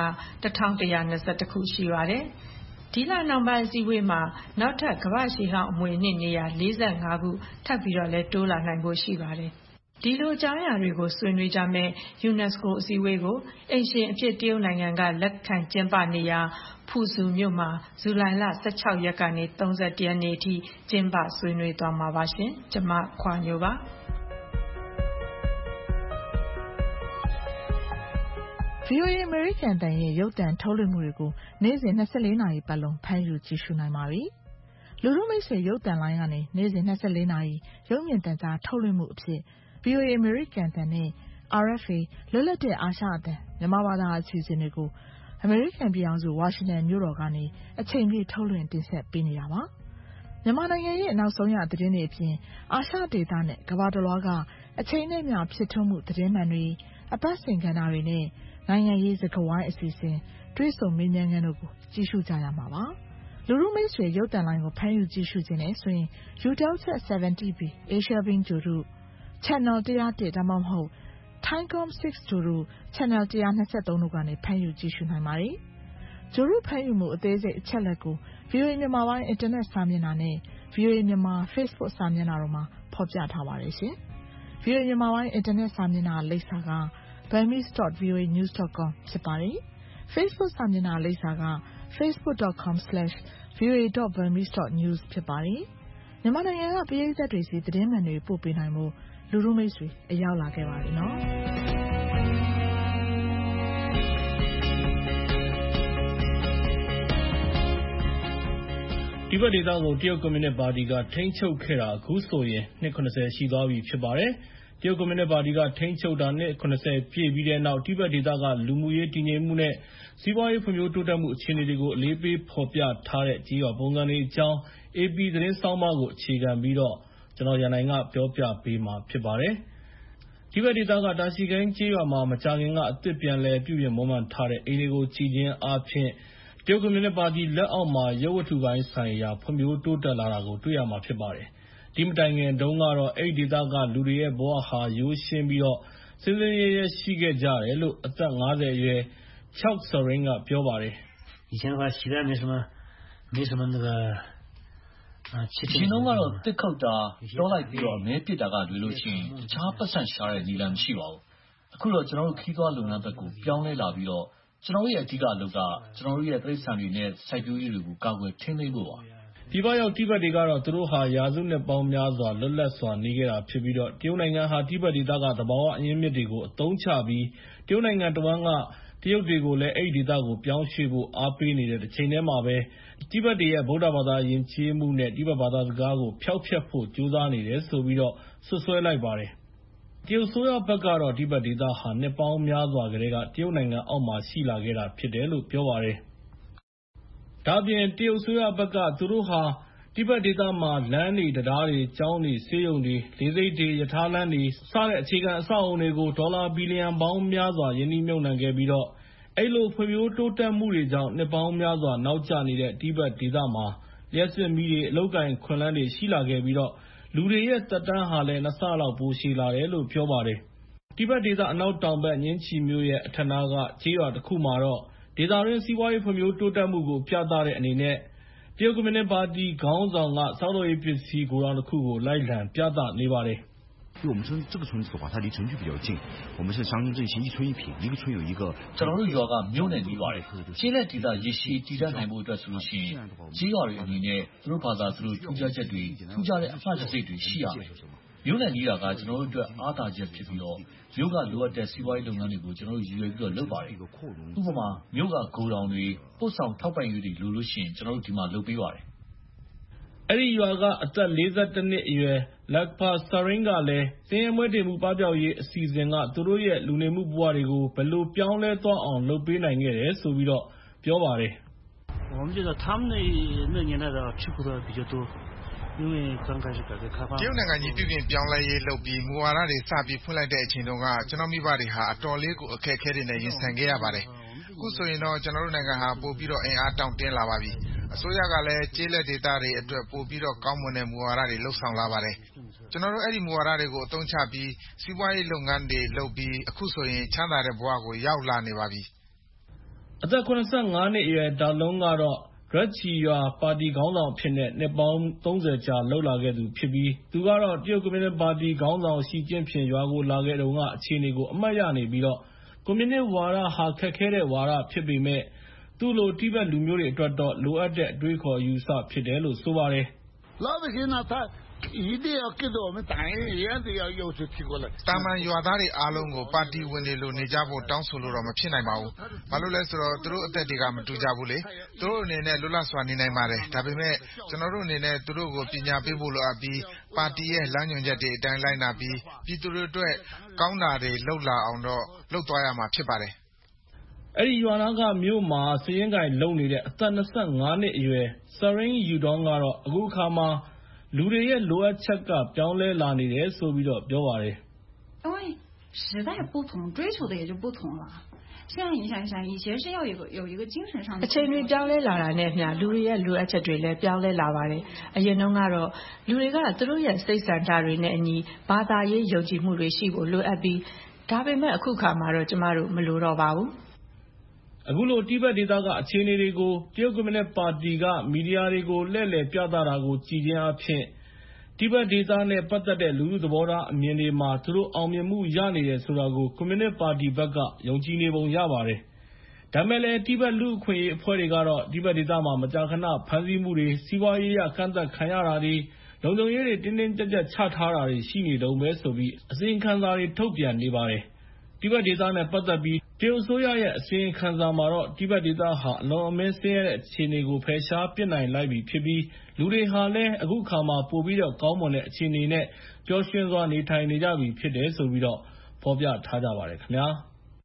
1121ခုရှိပါတယ်ဒီလနောက်ပိုင်းအစည်းအဝေးမှာနောက်ထပ်ကမ္ဘာရှေးဟောင်းအမွေနှစ်နေရာ45ခုထပ်ပြီးတော့လဲတိုးလာနိုင်ဖို့ရှိပါတယ်ဒီလိုအကြောင်းအရာတွေကိုဆွေးနွေးကြမယ့် UNESCO အစည်းအဝေးကိုအိမ်ရှင်အဖြစ်တရုတ်နိုင်ငံကလက်ခံကျင်းပနေရာဖူဇူမြို့မှာဇူလိုင်လ16ရက်ကနေ31ရက်နေ့အထိကျင်းပဆွေးနွေးသွားမှာပါရှင်ကျမခွာညိုပါ VOA American တန်ရဲ့ရုပ်သံထုတ်လွှင့်မှုတွေကိုနေ့စဉ်24နာရီပတ်လုံးဖမ်းယူကြည့်ရှုနိုင်ပါပြီ။လူထုမိတ်ဆွေရုပ်သံလိုင်းကနေနေ့စဉ်24နာရီရုပ်မြင်သံကြားထုတ်လွှင့်မှုအဖြစ် VOA American တန်နဲ့ RFA လွတ်လပ်တဲ့အာရှအသံမြန်မာဘာသာအစီအစဉ်တွေကို American ပြည်ထောင်စု Washington မြို့တော်ကနေအချိန်ပြည့်ထုတ်လွှင့်တင်ဆက်ပေးနေတာပါ။မြန်မာနိုင်ငံရဲ့နောက်ဆုံးရသတင်းတွေအပြင်အာရှဒေသနဲ့ကမ္ဘာတစ်လွှားကအချိန်နဲ့မျှဖြစ်ထွန်းမှုသတင်းမှန်တွေအပတ်စဉ်ကဏ္ဍတွေနဲ့နိုင်ငံရေးစကားဝိုင်းအစီအစဉ်တွေ့ဆုံမေးမြန်းခန်းတို့ကိုကြည့်ရှုကြရမှာပါလူထုမိတ်ဆွေရုပ်သံလိုင်းကိုဖမ်းယူကြည့်ရှုခြင်းနဲ့ဆိုရင် Eutelsat 7TV Asia Beam ဂြိုလ်တု Channel 101ဒါမှမဟုတ် Thaicom 6 ဂြိုလ်တု Channel 123တို့ကနေဖမ်းယူကြည့်ရှုနိုင်ပါတယ်ဂြိုလ်တုဖမ်းယူမှုအသေးစိတ်အချက်လက်ကို VOA မြန်မာပိုင်းအင်တာနက်စာမျက်နှာနဲ့ VOA မြန်မာ Facebook စာမျက်နှာတို့မှာဖော်ပြထားပါတယ်ရှင် VOA မြန်မာပိုင်းအင်တာနက်စာမျက်နှာလိပ်စာက burmese.voanews.com ဖြစ်ပါတယ်။ Facebook စာမျက်နှာလိပ်စာက facebook.com/voa.burmese.news ဖြစ်ပါတယ်။မြန်မာနိုင်ငံကပရိသတ်တွေစီသတင်းမှန်တွေပို့ပေးနိုင်မှုလူထုမိတ်ဆွေအရောက်လာခဲ့ပါပြီနော်။ဒီဘက်ဒေသကိုတရုတ်ကွန်မြူနစ်ပါတီကထိန်းချုပ်ခဲ့တာအခုဆိုရင်နှစ်90ရှိသွားပြီဖြစ်ပါတယ်။တရုတ်ကွန်မြူနစ်ပါတီကထိန်းချုပ်တာနှစ်90ပြည့်ပြီးတဲ့နောက်တိဘက်ဒေသကလူမှုရေးတည်ငြိမ်မှုနဲ့စီးပွားရေးဖွံ့ဖြိုးတိုးတက်မှုအခြေအနေတွေကိုအလေးပေးဖော်ပြထားတဲ့ကြေးရွာပုံစံတွေအကြောင်း AP သတင်းဆောင်းပါးကိုအခြေခံပြီးတော့ကျွန်တော်ရန်နိုင်ကပြောပြပေးမှာဖြစ်ပါတယ်။ဒီဘက်ဒေသကတာရှီကိုင်းကြေးရွာမှာမကြာခင်ကအသစ်ပြန်လည်ပြုပြင်မွမ်းမံထားတဲ့အိမ်တွေကိုကြည်ချင်းအားဖြင့်တရုတ်ကွန်မြူနစ်ပါတီလက်အောက်မှာရုပ်ဝတ္ထုပိုင်းဆိုင်ရာဖွံ့ဖြိုးတိုးတက်လာတာကိုတွေ့ရမှာဖြစ်ပါတယ်။ဒီမတိုင်ခင်တုန်းကတော့အဲ့ဒီဒေသကလူတွေရဲ့ဘဝဟာရိုးရှင်းပြီးတော့စင်စင်ရဲရဲရှိခဲ့ကြတယ်လို့အသက်50အရွယ် Chok Saring ကပြောပါတယ်။以前的话洗的没什么那个ရှင်တော့ကတော့တစ်ခုတ်တာတောလိုက်ပြီးတော့မဲပစ်တာကတွေ့လို့ရှိရင်တခြားပတ်စံရှာတဲ့နေလမ်းမရှိပါဘူး။အခုတော့ကျွန်တော်တို့ခီးသွွားလုပ်ငန်းဘက်ကိုပြောင်းလဲလာပြီးတော့ကျွန်တော်ရဲ့အဓိကအလုပ်ကကျွန်တော်တို့ရဲ့တိရစ္ဆာန်တွေနဲ့စိုက်ပျိုးရေးတွေကိုကာကွယ်ထိန်းသိမ်းဖို့ပါ။ဒီဘက်ရောက်တိဘက်တွေကတော့သူတို့ဟာရာစုနှစ်ပေါင်းများစွာလွတ်လပ်စွာနေခဲ့တာဖြစ်ပြီးတော့တရုတ်နိုင်ငံဟာတိဘက်ဒေသကသဘာဝအရင်းမြစ်တွေကိုအသုံးချပြီးတရုတ်နိုင်ငံတဝန်းကတရုတ်တွေကိုလည်းအဲ့ဒီဒေသကိုပြောင်းရွှေ့ဖို့အားပေးနေတဲ့တစ်ချိန်တည်းမှာပဲတိဘက်တွေရဲ့ဗုဒ္ဓဘာသာယဉ်ကျေးမှုနဲ့တိဘက်ဘာသာစကားကိုဖျောက်ဖျက်ဖို့ကြိုးစားနေတယ်ဆိုပြီးတော့ဆွဆွဲလိုက်ပါတယ်။တရုတ်ဆိုရဘက်ကတော့တိဘက်ဒေသဟာနှစ်ပေါင်းများစွာကတည်းကတရုတ်နိုင်ငံအောက်မှာရှိလာခဲ့တာဖြစ်တယ်လို့ပြောပါတယ်။ဒါ့အပြင်တရုတ်ဆိုရဘက်ကသူတို့ဟာတိဘက်ဒေသမှာလမ်းတွေတရားတွေကျောင်းတွေဆေးရုံတွေလေဆိပ်တွေရထားလမ်းတွေစတဲ့အခြေခံအဆောက်အအုံတွေကိုဒေါ်လာဘီလီယံပေါင်းများစွာယင်းနှိမ့်မြုပ်နှံခဲ့ပြီးတော့အဲ့လိုဖွံ့ဖြိုးတိုးတက်မှုတွေကြောင့်နှစ်ပေါင်းများစွာနောက်ကျနေတဲ့တိဘက်ဒေသမှာလျှက်စစ်မီးတွေအလုပ်ကိုင်ခွင့်လန်းတွေရှိလာခဲ့ပြီးတော့လူတွေရဲ့သက်တမ်းဟာလည်း2ဆလောက်ပိုရှည်လာတယ်လို့ပြောပါတယ်။တိဘက်ဒေသအနောက်တောင်ဘက်ညင်းချီမြို့ရဲ့အထက်နားကကျေးရွာတစ်ခုမှာတော့ဒေသတွင်းစီးပွားရေးဖွံ့ဖြိုးတိုးတက်မှုကိုပြသတဲ့အနေနဲ့တရုတ်ကွန်မြူနစ်ပါတီခေါင်းဆောင်ကစောက်လုပ်ရေးပစ္စည်းဂိုဒေါင်တစ်ခုကိုလိုက်လံပြသနေပါတယ်။对我们这个村子的话，它离城区比较近。我们是乡镇振兴一村一品，一个村有一个。 ကျွန်တော်တို့ရွာကမြို့နယ်ကြီးပါတယ်။ကျေးလက်ဒေသရေရှည်တည်တံ့နိုင်ဖို့အတွက်ဆိုလို့ရှိရင်ကျေးရွာတွေအနေနဲ့သူတို့ဘာသာသူတို့ထူးခြားချက်တွေထူးခြားတဲ့အမှားစိတ်တွေရှိရမယ်။မြို့နယ်ကြီးကကျွန်တော်တို့အတွက်အားသာချက်ဖြစ်ပြီးတော့မြို့ကလိုအပ်တဲ့စီးပွားရေးလုပ်ငန်းတွေကိုကျွန်တော်တို့ရည်ရွယ်ပြီးတော့လုပ်ပါတယ်။ဥပမာမြို့ကဂိုဒေါင်တွေပို့ဆောင်ထောက်ပံ့ရေးတွေလိုလို့ရှိရင်ကျွန်တော်တို့ဒီမှာလုပ်ပေးပါတယ်။အဲ့ဒီရွာကအသက်42နှစ်အရွယ် Lakpa Saring ကလည်းစင်ရမွဲတင်မှုပပျောက်ရေးအစီအစဉ်ကသူတို့ရဲ့လူနေမှုဘဝတွေကိုဘယ်လိုပြောင်းလဲသွားအောင်လုပ်ပေးနိုင်ခဲ့တယ်ဆိုပြီးတော့ပြောပါတယ်။我们觉得他们那年代的吃苦的比较多。因为刚开始改革开放တရုတ်နိုင်ငံကြီးပြုပြင်ပြောင်းလဲရေးလုပ်ပြီးမူဝါဒတွေစပြီးဖွင့်လိုက်တဲ့အချိန်တုန်းကကျွန်တော်မိဘတွေဟာအတော်လေးကိုအခက်အခဲတွေနဲ့ရင်ဆိုင်ခဲ့ရပါတယ်။အခုဆိုရင်တော့ကျွန်တော်တို့နိုင်ငံဟာပို့ပြီးတော့အင်အားတောင့်တင်းလာပါပြီ။အစိုးရကလည်းကျေးလက်ဒေသတွေအတွက်ပို့ပြီးတော့ကောင်းမွန်တဲ့မူဝါဒတွေလှုပ်ဆောင်လာပါတယ်။ကျွန်တော်တို့အဲ့ဒီမူဝါဒတွေကိုအသုံးချပြီးစီးပွားရေးလုပ်ငန်းတွေလုပ်ပြီးအခုဆိုရင်ချမ်းသာတဲ့ဘဝကိုရောက်လာနေပါပြီ။အသက်85နှစ်အရွယ်တာလုံးကတော့ရက်ချီရွာပါတီခေါင်းဆောင်ဖြစ်တဲ့နှစ်ပေါင်း30ကြာလှုပ်လာခဲ့သူဖြစ်ပြီးသူကတော့တရုတ်ကွန်မြူနစ်ပါတီခေါင်းဆောင်ရှီကျင့်ဖျင်ရွာကိုလာခဲ့တုန်းကအခြေအနေကိုအမှတ်ရနေပြီးတော့ကွန်မြူနစ်ဝါဒဟာခက်ခဲတဲ့ဝါဒဖြစ်ပေမဲ့သူ့လိုတိဘက်လူမျိုးတွေအတွက်တော့လိုအပ်တဲ့အတွေးခေါ်ယူဆဖြစ်တယ်လို့ဆိုပါတယ်一定要给到我们党员都要要求提过来。တာမန်ရွာသားတွေအားလုံးကိုပါတီဝင်တွေလိုနေကြဖို့တောင်းဆိုလို့တော့မဖြစ်နိုင်ပါဘူး။ဘာလို့လဲဆိုတော့သူတို့အသက်တွေကမတူကြဘူးလေ။သူတို့အနေနဲ့လွတ်လပ်စွာနေနိုင်ပါတယ်။ဒါပေမဲ့ကျွန်တော်တို့အနေနဲ့သူတို့ကိုပညာပေးဖို့လိုအပ်ပြီးပါတီရဲ့လမ်းညွှန်ချက်တွေအတိုင်းလိုက်နာပြီးပြည်သူတွေအတွက်ကောင်းတာတွေလုပ်လာအောင်တော့လုပ်သွားရမှာဖြစ်ပါတယ်။အဲဒီရွာနာကမြို့မှာစာရင်းကိုင်လုပ်နေတဲ့အသက်25 နှစ်အရွယ် Sarin Yudong ကတော့အခုအခါမှာလူတွေရဲ့လိုအပ်ချက်ကပြောင်းလဲလာနေတယ်ဆိုပြီးတော့ပြောပါတယ်။因为时代不同，追求的也就不同了。现在你想一想，以前是要有一个精神上的。 အချိန်တွေပြောင်းလဲလာတာနဲ့အမျှလူတွေရဲ့လိုအပ်ချက်တွေလည်းပြောင်းလဲလာပါတယ်။အရင်တုန်းကတော့လူတွေကသူတို့ရဲ့စိတ်ဆန္ဒတွေနဲ့အညီဘာသာရေးယုံကြည်မှုတွေရှိဖို့လိုအပ်ပြီးဒါပေမဲ့အခုခါမှာတော့ကျမတို့မလိုတော့ပါဘူး။အခုလိုတိဘက်ဒေသကအခြေအနေတွေကိုတရုတ်ကွန်မြူနစ်ပါတီကမီဒီယာတွေကိုလှည့်လည်ပြသတာကိုကြည်ချင်းအဖြစ်တိဘက်ဒေသနဲ့ပတ်သက်တဲ့လူထုသဘောထားအမြင်တွေမှာသူတို့အောင်မြင်မှုရနေတယ်ဆိုတာကိုကွန်မြူနစ်ပါတီဘက်ကယုံကြည်နေပုံရပါတယ်။ဒါမဲ့လည်းတိဘက်လူ့အခွင့်အရေးအဖွဲ့တွေကတော့တိဘက်ဒေသမှာမကြာခဏဖမ်းဆီးမှုတွေစီးပွားရေးရကန့်သက်ခံရတာတွေလုံခြုံရေးတွေတင်းတင်းကြပ်ကြပ်ချထားတာတွေရှိနေတုန်းပဲဆိုပြီးအစီရင်ခံစာတွေထုတ်ပြန်နေပါတယ်။တိဘက်ဒေသနဲ့ပတ်သက်ပြီးတရုတ်အစိုးရရဲ့အစီရင်ခံစာမှာတော့တိဘက်ဒေသဟာအလွန်အမင်းဆင်းရဲတဲ့အခြေအနေကိုဖယ်ရှားပစ်နိုင်လိုက်ပြီဖြစ်ပြီးလူတွေဟာလည်းအခုခါမှာပိုပြီးတော့ကောင်းမွန်တဲ့အခြေအနေနဲ့ပျော်ရွှင်စွာနေထိုင်နေကြပြီဖြစ်တယ်ဆိုပြီးတော့ဖော်ပြထားကြပါတယ်ခင်ဗျာ။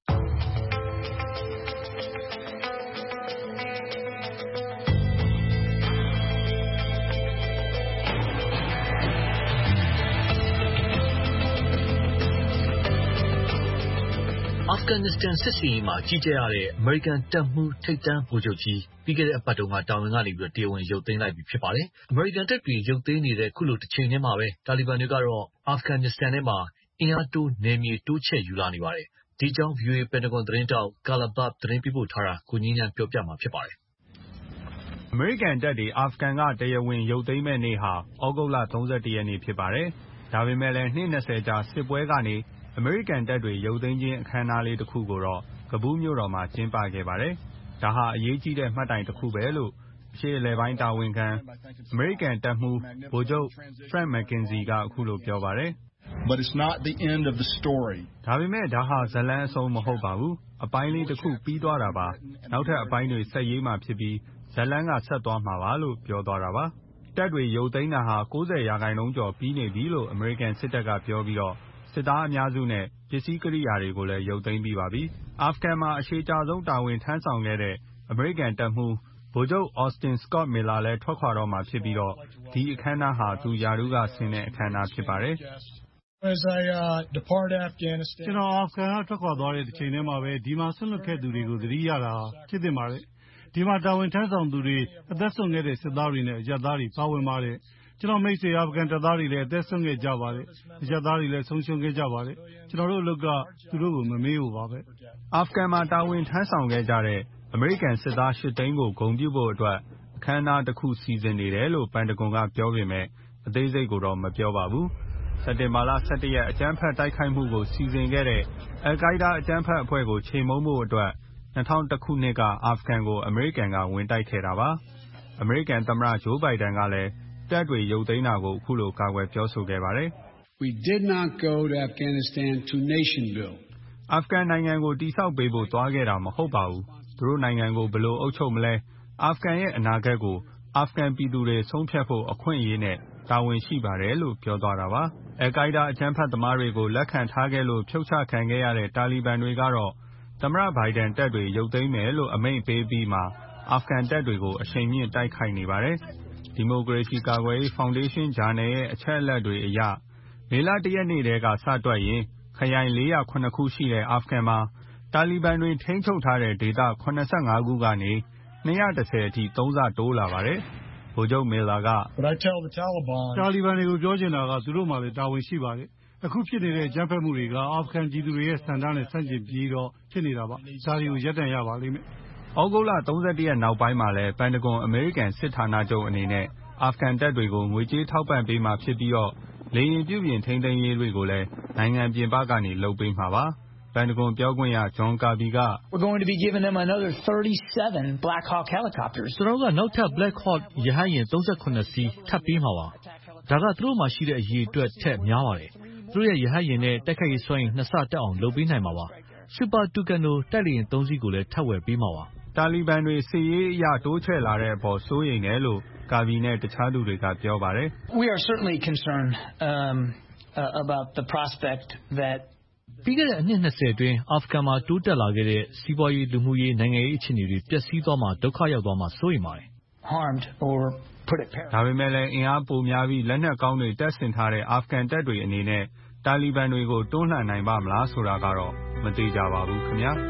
Afghanistan စစ်စင်ရေးမှာကြီးကြပ်ရတဲ့အမေရိကန်တပ်မှူးထိပ်တန်းဗိုလ်ချုပ်ကြီးပြီးခဲ့တဲ့အပတ်တုန်းကတာဝန်ကနေပြီးတရားဝင်ရုပ်သိမ်းလိုက်ပြီဖြစ်ပါတယ်။အမေရိကန်တပ်တွေရုပ်သိမ်းနေတဲ့ခုလိုတစ်ချိန်တည်းမှာပဲတာလီဘန်တွေကတော့ Afghanistan ထဲမှာအင်အားတိုးနယ်မြေတိုးချဲ့ယူလာနေပါတယ်။ဒီကြောင့် VOA ပန်တဂွန်သတင်းတောက် Carla Babb သတင်းပေးပို့ထားတာကိုငင်းညံပြောပြမှာဖြစ်ပါတယ်။အမေရိကန်တပ်တွေအာဖဂန်ကတရားဝင်ရုပ်သိမ်းမဲ့နေ့ဟာဩဂုတ်လ31ရက်နေ့ဖြစ်ပါတယ်။ဒါပေမဲ့လည်းနှစ်20ကြာစစ်ပွဲကနေအမေရိကန်တပ်တွေရုပ်သိမ်းခြင်းအခမ်းအနားလေးတစ်ခုကိုတော့ကဘူးမြို့တော်မှာကျင်းပခဲ့ပါတယ်။ဒါဟာအရေးကြီးတဲ့မှတ်တိုင်တစ်ခုပဲလို့အရှေ့အလယ်ပိုင်းတာဝန်ခံအမေရိကန်တပ်မှူးဗိုလ်ချုပ် Frank McKenzie ကအခုလိုပြောပါတယ်။ But it's not the end of the story. ဒါပေမဲ့ဒါဟာဇာတ်လမ်းအဆုံးမဟုတ်ပါဘူး။အပိုင်းလေးတစ်ခုပြီးသွားတာပါ။နောက်ထပ်အပိုင်းတွေဆက်ရေးမှဖြစ်ပြီးဇာတ်လမ်းကဆက်သွားမှာပါလို့ပြောသွားတာပါ။တပ်တွေရုပ်သိမ်းတာဟာ90%ကျော်ပြီးနေပြီလို့အမေရိကန်စစ်တပ်ကပြောပြီးတော့စစ်သားအများစုနဲ့ပစ္စည်းကိရိယာတွေကိုလည်းရုပ်သိမ်းပြီးပါပြီ။အာဖဂန်မှာအရှည်ကြာဆုံးတာဝန်ထမ်းဆောင်ခဲ့တဲ့အမေရိကန်တပ်မှူးဗိုလ်ချုပ် Austin Scott Miller လည်းထွက်ခွာတော့မှာဖြစ်ပြီးတော့ဒီအခမ်းအနားဟာသူရာထူးကဆင်းတဲ့အခမ်းအနားဖြစ်ပါတယ်။ကျွန်တော်အာဖဂန်ကထွက်ခွာသွားတဲ့တစ်ချိန်တည်းမှာပဲဒီမှာဆွန့်လွတ်ခဲ့သူတွေကိုသတိရတာဖြစ်သင့်ပါတယ်။ဒီမှာတာဝန်ထမ်းဆောင်သူတွေအသက်ဆုံးခဲ့တဲ့စစ်သားတွေနဲ့အရပ်သားတွေပါဝင်ပါတယ်။ကျွန်တော်မိတ်ဆွေအာဖဂန်တပ်သားတွေလည်းအသက်ဆုံးခဲ့ကြပါတယ်။အရပ်သားတွေလည်းဆုံးရှုံးခဲ့ကြပါတယ်။ကျွန်တော်တို့အလုပ်ကသူတို့ကိုမမေ့ဖို့ပါပဲ။အာဖဂန်မှာတာဝန်ထမ်းဆောင်ခဲ့ကြတဲ့အမေရိကန်စစ်သား8သိန်းကိုဂုဏ်ပြုဖို့အတွက်အခမ်းအနားတစ်ခုစီစဉ်နေတယ်လို့ပန်တဂွန်ကပြောပေမဲ့အသေးစိတ်ကိုတော့မပြောပါဘူး။စက်တင်ဘာလ17ရက်အကြမ်းဖက်တိုက်ခိုက်မှုကိုစီစဉ်ခဲ့တဲ့အယ်ကိုင်းဒါးအကြမ်းဖက်အဖွဲ့ကိုချိန်မုံဖို့အတွက်2001ခုနှစ်ကအာဖဂန်ကိုအမေရိကန်ကဝင်တိုက်ခဲ့တာပါ။အမေရိကန်သမ္မတဂျိုးဘိုင်ဒန်ကလည်းတပ်တွေရုပ်သိမ်းတာကိုအခုလိုကာကွယ်ပြောဆိုခဲ့ပါတယ်။ We did not go to Afghanistan to nation build. အာဖဂန်နိုင်ငံကိုတိစောက်ပေးဖို့သွားခဲ့တာမဟုတ်ပါဘူး။သူတို့နိုင်ငံကိုဘယ်လိုအုပ်ချုပ်မလဲအာဖဂန်ရဲ့အနာဂတ်ကိုအာဖဂန်ပြည်သူတွေဆုံးဖြတ်ဖို့အခွင့်အရေးနဲ့တာဝန်ရှိပါတယ်လို့ပြောသွားတာပါ။အယ်ကိုင်းဒါးအကြမ်းဖက်သမားတွေကိုလက်ခံထားခဲ့လို့ဖြုတ်ချခံခဲ့ရတဲ့တာလီဘန်တွေကတော့သမ္မတဘိုင်ဒန်တပ်တွေရုပ်သိမ်းမယ်လို့အမိန့်ပေးပြီးမှအာဖဂန်တပ်တွေကိုအရှိန်မြင့်တိုက်ခိုက်နေပါတယ်။ဒီမိုကရေစီကာကွယ်ရေးဖောင်ဒေးရှင်းဂျာနယ်ရဲ့အချက်အလက်တွေအရမေလ1ရက်နေ့တည်းကစတွက်ရင်ခရိုင်409ခုရှိတဲ့အာဖဂန်မှာတာလီဘန်တွေထိန်းချုပ်ထားတဲ့ဒေသ85ခုကနေ210အထိ3ဆတိုးလာပါတယ်။ဗိုလ်ချုပ်မီလာကတာလီဘန်တွေကိုပြောချင်တာကသူတို့မှလည်းတာဝန်ရှိပါတယ်။အခုဖြစ်နေတဲ့အကြမ်းဖက်မှုတွေကအာဖဂန်ပြည်သူတွေရဲ့စံတမ်းနဲ့ဆန့်ကျင်ပြီးတော့ဖြစ်နေတာပါ။ဒါတွေကိုရပ်တန့်ရပါလိမ့်မယ်။ဩဂုတ်လ31ရက်နောက်ပိုင်းမှာလည်းပန်တဂွန်အမေရိကန်စစ်ဌာနချုပ်အနေနဲ့အာဖဂန်တပ်တွေကိုငွေကြေးထောက်ပံ့ပေးမှာဖြစ်ပြီးတော့လေယာဉ်ပြုပြင်ထိန်းသိမ်းရေးတွေကိုလည်းနိုင်ငံပြင်ပကနေလုပ်ပေးမှာပါ။ပန်တဂွန်ပြောခွင့်ရဂျွန်ကာဘီက We're going to be giving them another 37 Black Hawk helicopters. ကျွန်တော်ကနောက်ထပ် Black Hawk ရဟတ်ယာဉ်38စီးထပ်ပေးမှာပါ။ဒါကသူတို့မှာရှိတဲ့အရေးအတွက်ထက်များပါတယ်။သူတို့ရဲ့ရဟတ်ယာဉ်နဲ့တိုက်ခိုက်ရေးစွမ်းရည်2ဆတက်အောင်လုပ်ပေးနိုင်မှာပါ။ Super Tucano တိုက်လေယာဉ်3စီးကိုလည်းထပ်ဝယ်ပေးမှာပါ။တာလီဘန်တွေစစ်ရေးအရတိုးချဲ့လာတဲ့အပေါ်စိုးရိမ်တယ်လို့ကာဘီနဲ့တခြားသူတွေကပြောပါတယ်။ We are certainly concerned about the prospect that ပြီးခဲ့တဲ့အနှစ်20အတွင်းအာဖဂန်မှာတိုးတက်လာခဲ့တဲ့စီးပွားရေးလူမှုရေးနိုင်ငံရေးအခြေအနေတွေပျက်စီးသွားမှာဒုက္ခရောက်သွားမှာစိုးရိမ်ပါတယ်ဒါပေမဲ့လည်းအင်အားပိုများပြီးလက်နက်ကောင်းတွေတပ်ဆင်ထားတဲ့အာဖဂန်တပ်တွေအနေနဲ့တာလီဘန်တွေကိုတွန်းလှန်နိုင်ပါမလားဆိုတာကတော့မသိကြပါဘူးခင်ဗျာ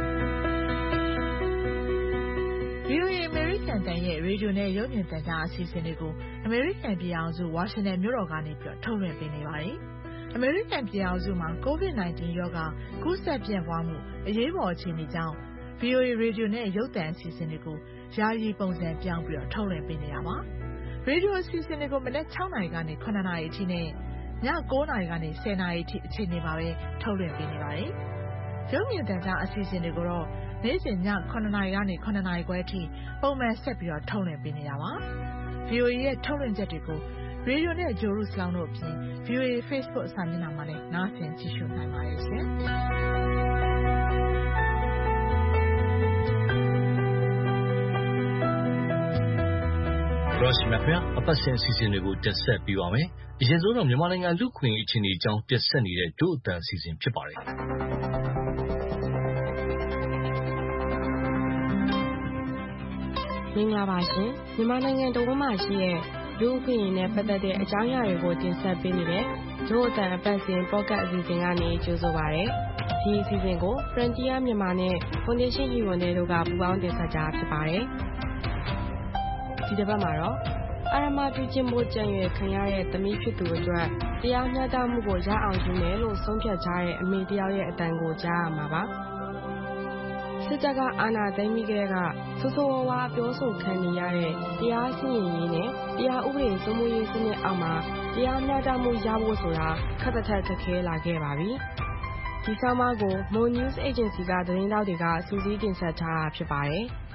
VOA အမေရိကန်တန်ရဲ့ရေဒီယိုနဲ့ရုပ်မြင်သံကြားအစီအစဉ်တွေကိုအမေရိကန်ပြည်အောင်စုဝါရှင်တန်မြို့တော်ကနေထုတ်လွှင့်ပေးနေပါတယ်။အမေရိကန်ပြည်အောင်စုမှာ COVID-19 ရောဂါကူးစက်ပြန့်ပွားမှုအရေးပေါ်အခြေအနေကြောင့် VOA ရေဒီယိုနဲ့ရုပ်သံအစီအစဉ်တွေကိုယာယီပုံစံပြောင်းပြီးထုတ်လွှင့်ပေးနေတာပါ။ရေဒီယိုအစီအစဉ်တွေကိုမနက်6နာရီကနေ9နာရီအထိနဲ့ည9နာရီကနေ10နာရီအထိအချိန်တွေမှာပဲထုတ်လွှင့်ပေးနေပါတယ်။ရုပ်မြင်သံကြားအစီအစဉ်တွေကိုတော့နေ့စဉ်ည9နာရီကနေ9နာရီခွဲအထိပုံမှန်ဆက်ပြီးထုတ်လွှင့်ပေးနေတာပါ။ VOA ရဲ့ထုတ်လွှင့်ချက်တွေကိုရေဒီယိုနဲ့ဂျိုရုစလောင်းတို့အပြင် VOA Facebook စာမျက်နှာမှာလည်းနားဆင်ကြည့်ရှုနိုင်ပါတယ်ရှင်။ရောရှိမြခင်အပတ်စဉ်အစီအစဉ်တွေကိုတင်ဆက်ပေးပါမယ်။အရင်ဆုံးတော့မြန်မာနိုင်ငံလူခွင့်အခြေအနေအကြောင်းတင်ဆက်နေတဲ့ဒုအတန်အစီအစဉ်ဖြစ်ပါတယ်။မင်္ဂလာပါရှင်မြန်မာနိုင်ငံတဝန်းမှာရှိတဲ့လူ့အခွင့်အရေးနဲ့ပတ်သက်တဲ့အကြောင်းအရာတွေကိုတင်ဆက်ပေးနေတဲ့ဒုအတန်အပတ်စဉ်ပေါ့ကတ်အစီအစဉ်ကနေကြိုဆိုပါရစေ။ဒီအစီအစဉ်ကို Frontier မြန်မာနဲ့ Foundation Human တို့ကပူးပေါင်းတင်ဆက်ကြဖြစ်ပါတယ်။ဒီတစ်ပတ်မှာတော့အာရမပြုကျင့်ဖို့ကြံ့ရွယ်ခံရတဲ့သမီးဖြစ်သူအတွက်တရားမျှတမှုကိုရအောင်ယူမယ်လို့ဆုံးဖြတ်ထားတဲ့အမေတယောက်ရဲ့အတန်ကိုကြားရမှာပါ။စစ်တပ်ကအာဏာသိမ်းပြီးကတည်းကဆိုးဆိုးဝါးဝါးပြောဆိုခံနေရတဲ့တရားစီရင်ရေးနဲ့တရားဥပဒေစိုးမိုးရေးစနစ်အောက်မှာတရားမျှတမှုရဖို့ဆိုတာခက်သက်ခက်ခဲလာခဲ့ပါပြီ။ဒီဆောင်းပါးကို Mo News Agency ကသတင်းတောက်တွေကစူးစီးတင်ဆက်ထားတာဖြစ်ပါတယ်။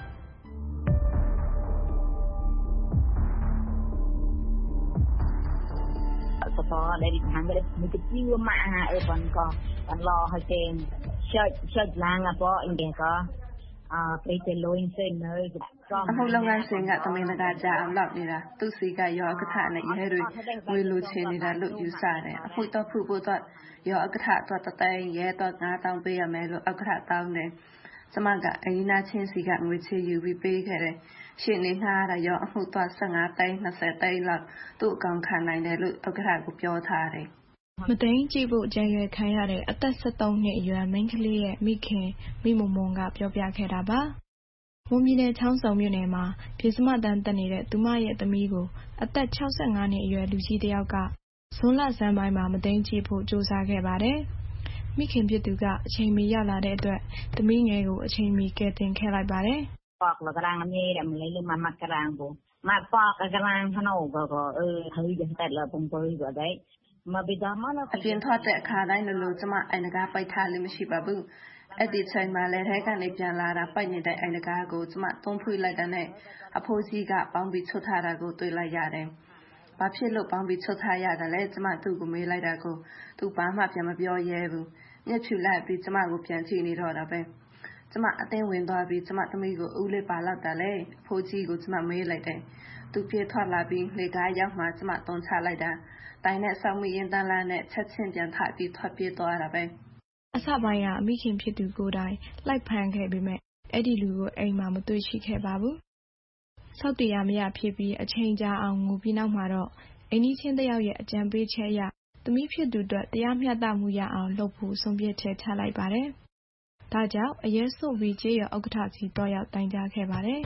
ก็ได้ทางก็ได้มีแต่จิ้วมาวันก็วันรอให้เจนเชิดล้างอ่ะเพราะอินเดียก็ไปเจอโลอินเซนเลยအခုလုပ်ငန်းရှင်ကသမင်တကာကြာအောင်လောက်နေတာသူစီကရောအခထနဲ့ရဲတွေငွေလိုချင်နေတာလို့ယူဆတယ်အခုတော့ဖူဖို့တော့ရောအခထတော့တတဲရဲတော့9000ပေးရမယ်လို့အခထတောင်းတယ်ကျမကအရင်နာချင်းစီကငွေချေယူပြီးပေးခဲ့တယ်ရှင်းနေငှားတာရောအခုတော့15သိန်း20သိန်းလောက်သူ့အကောင့်ခံနိုင်တယ်လို့အခထကိုပြောထားတယ်မသိန်းကြည့်ဖို့ကြံရွယ်ခံရတဲ့အသက်73နှစ်အရွယ်မိန်းကလေးရဲ့မိခင်မိမမွန်ကပြောပြခဲ့တာပါမွန်ပြည်နယ်ချောင်းစုံမြို့နယ်မှာပြေစမတန်းတက်နေတဲ့သူမရဲ့သမီးကိုအသက်65နှစ်အရွယ်လူကြီးတစ်ယောက်ကဇွန်လဆန်းပိုင်းမှာမသိန်းကြည့်ဖို့ကြိုးစားခဲ့ပါတယ်မိခင်ဖြစ်သူကအချိန်မီရောက်လာတဲ့အတွက်သမီးငယ်ကိုအချိန်မီကယ်တင်ခဲ့လိုက်ပါတယ်ปอกละกลางนี่แหละมันเลยมากลางบ่มาปอกกลางขนมก็เฮ้ยจังแต่ละปงปอยก็ได้มาไปดามาแล้วအပြင်ထွက်တဲ့အခါတိုင်းလိုကျမအိမ်တကားပိတ်ထားလို့မရှိပါဘူးအဲ့ဒီချိန်မှာလည်းထဲကနေပြန်လာတာပိတ်နေတဲ့အိမ်တကားကိုကျမသုံးဖွင့်လိုက်တဲ့နဲ့အဖိုးကြီးကပေါင်းပြီးချွတ်ထားတာကိုတွေ့လိုက်ရတယ်ဘာဖြစ်လို့ပေါင်းပြီးချွတ်ထားရတယ်လဲကျမသူ့ကိုမေးလိုက်တာကိုသူဘာမှပြန်မပြောရဲဘူးမျက်ဖြူလိုက်ပြီးကျမကိုပြန်ကြည့်နေတော့တာပဲကျမအတင်းဝင်သွားပြီးကျမသမီးကိုဦးလေးပါလောက်တာလေအဖိုးကြီးကိုကျမမေးလိုက်တယ်သူပြေးထွက်လာပြီးလေကားရောက်မှကျမတုံချလိုက်တာတိုင်နဲ့ဆောင်းမရင်တန်းလာနဲ့ချက်ချင်းပြန်ထပြီးထွက်ပြေးသွားတာပဲအစပိုင်းကမိခင်ဖြစ်သူကိုယ်တိုင်လိုက်ဖမ်းခဲ့ပေမဲ့အဲ့ဒီလူကိုအိမ်မှာမတွေ့ရှိခဲ့ပါဘူးစောက်တရားမရဖြစ်ပြီးအချိန်ကြာအောင်ငိုပြီးနောက်မှာတော့အိမ်ကြီးချင်းတယောက်ရဲ့အကြံပေးချက်အရသမီးဖြစ်သူအတွက်တရားမျှတမှုရအောင်လုပ်ဖို့ဆုံးဖြတ်ချက်ချလိုက်ပါတယ်ဒါကြောင့်အရေးစွန့်ပြီးကျေးရွာဥက္ကဋ္ဌစီတော့ရောက်တိုင်ကြားခဲ့ပါတယ်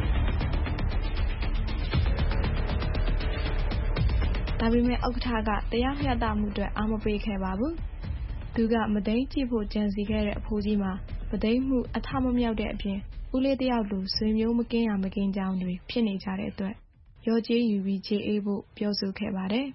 ဒါပေမဲ့ဥက္ကဋ္ဌကတရားမျှတမှုအတွက်အားမပေးခဲ့ပါဘူးသူကမသိန်းကြည့်ဖို့ကြံစီခဲ့တဲ့အဖိုးကြီးမှာမသိန်းမှုအထမမြောက်တဲ့အပြင်ဦးလေးတယောက်လိုဆွေမျိုးမကင်းရမကင်းကြောင်းတွေဖြစ်နေကြတဲ့အတွက်ရောကျေးယူပြီးကျေးအေးဖို့ပြောဆိုခဲ့ပါတယ်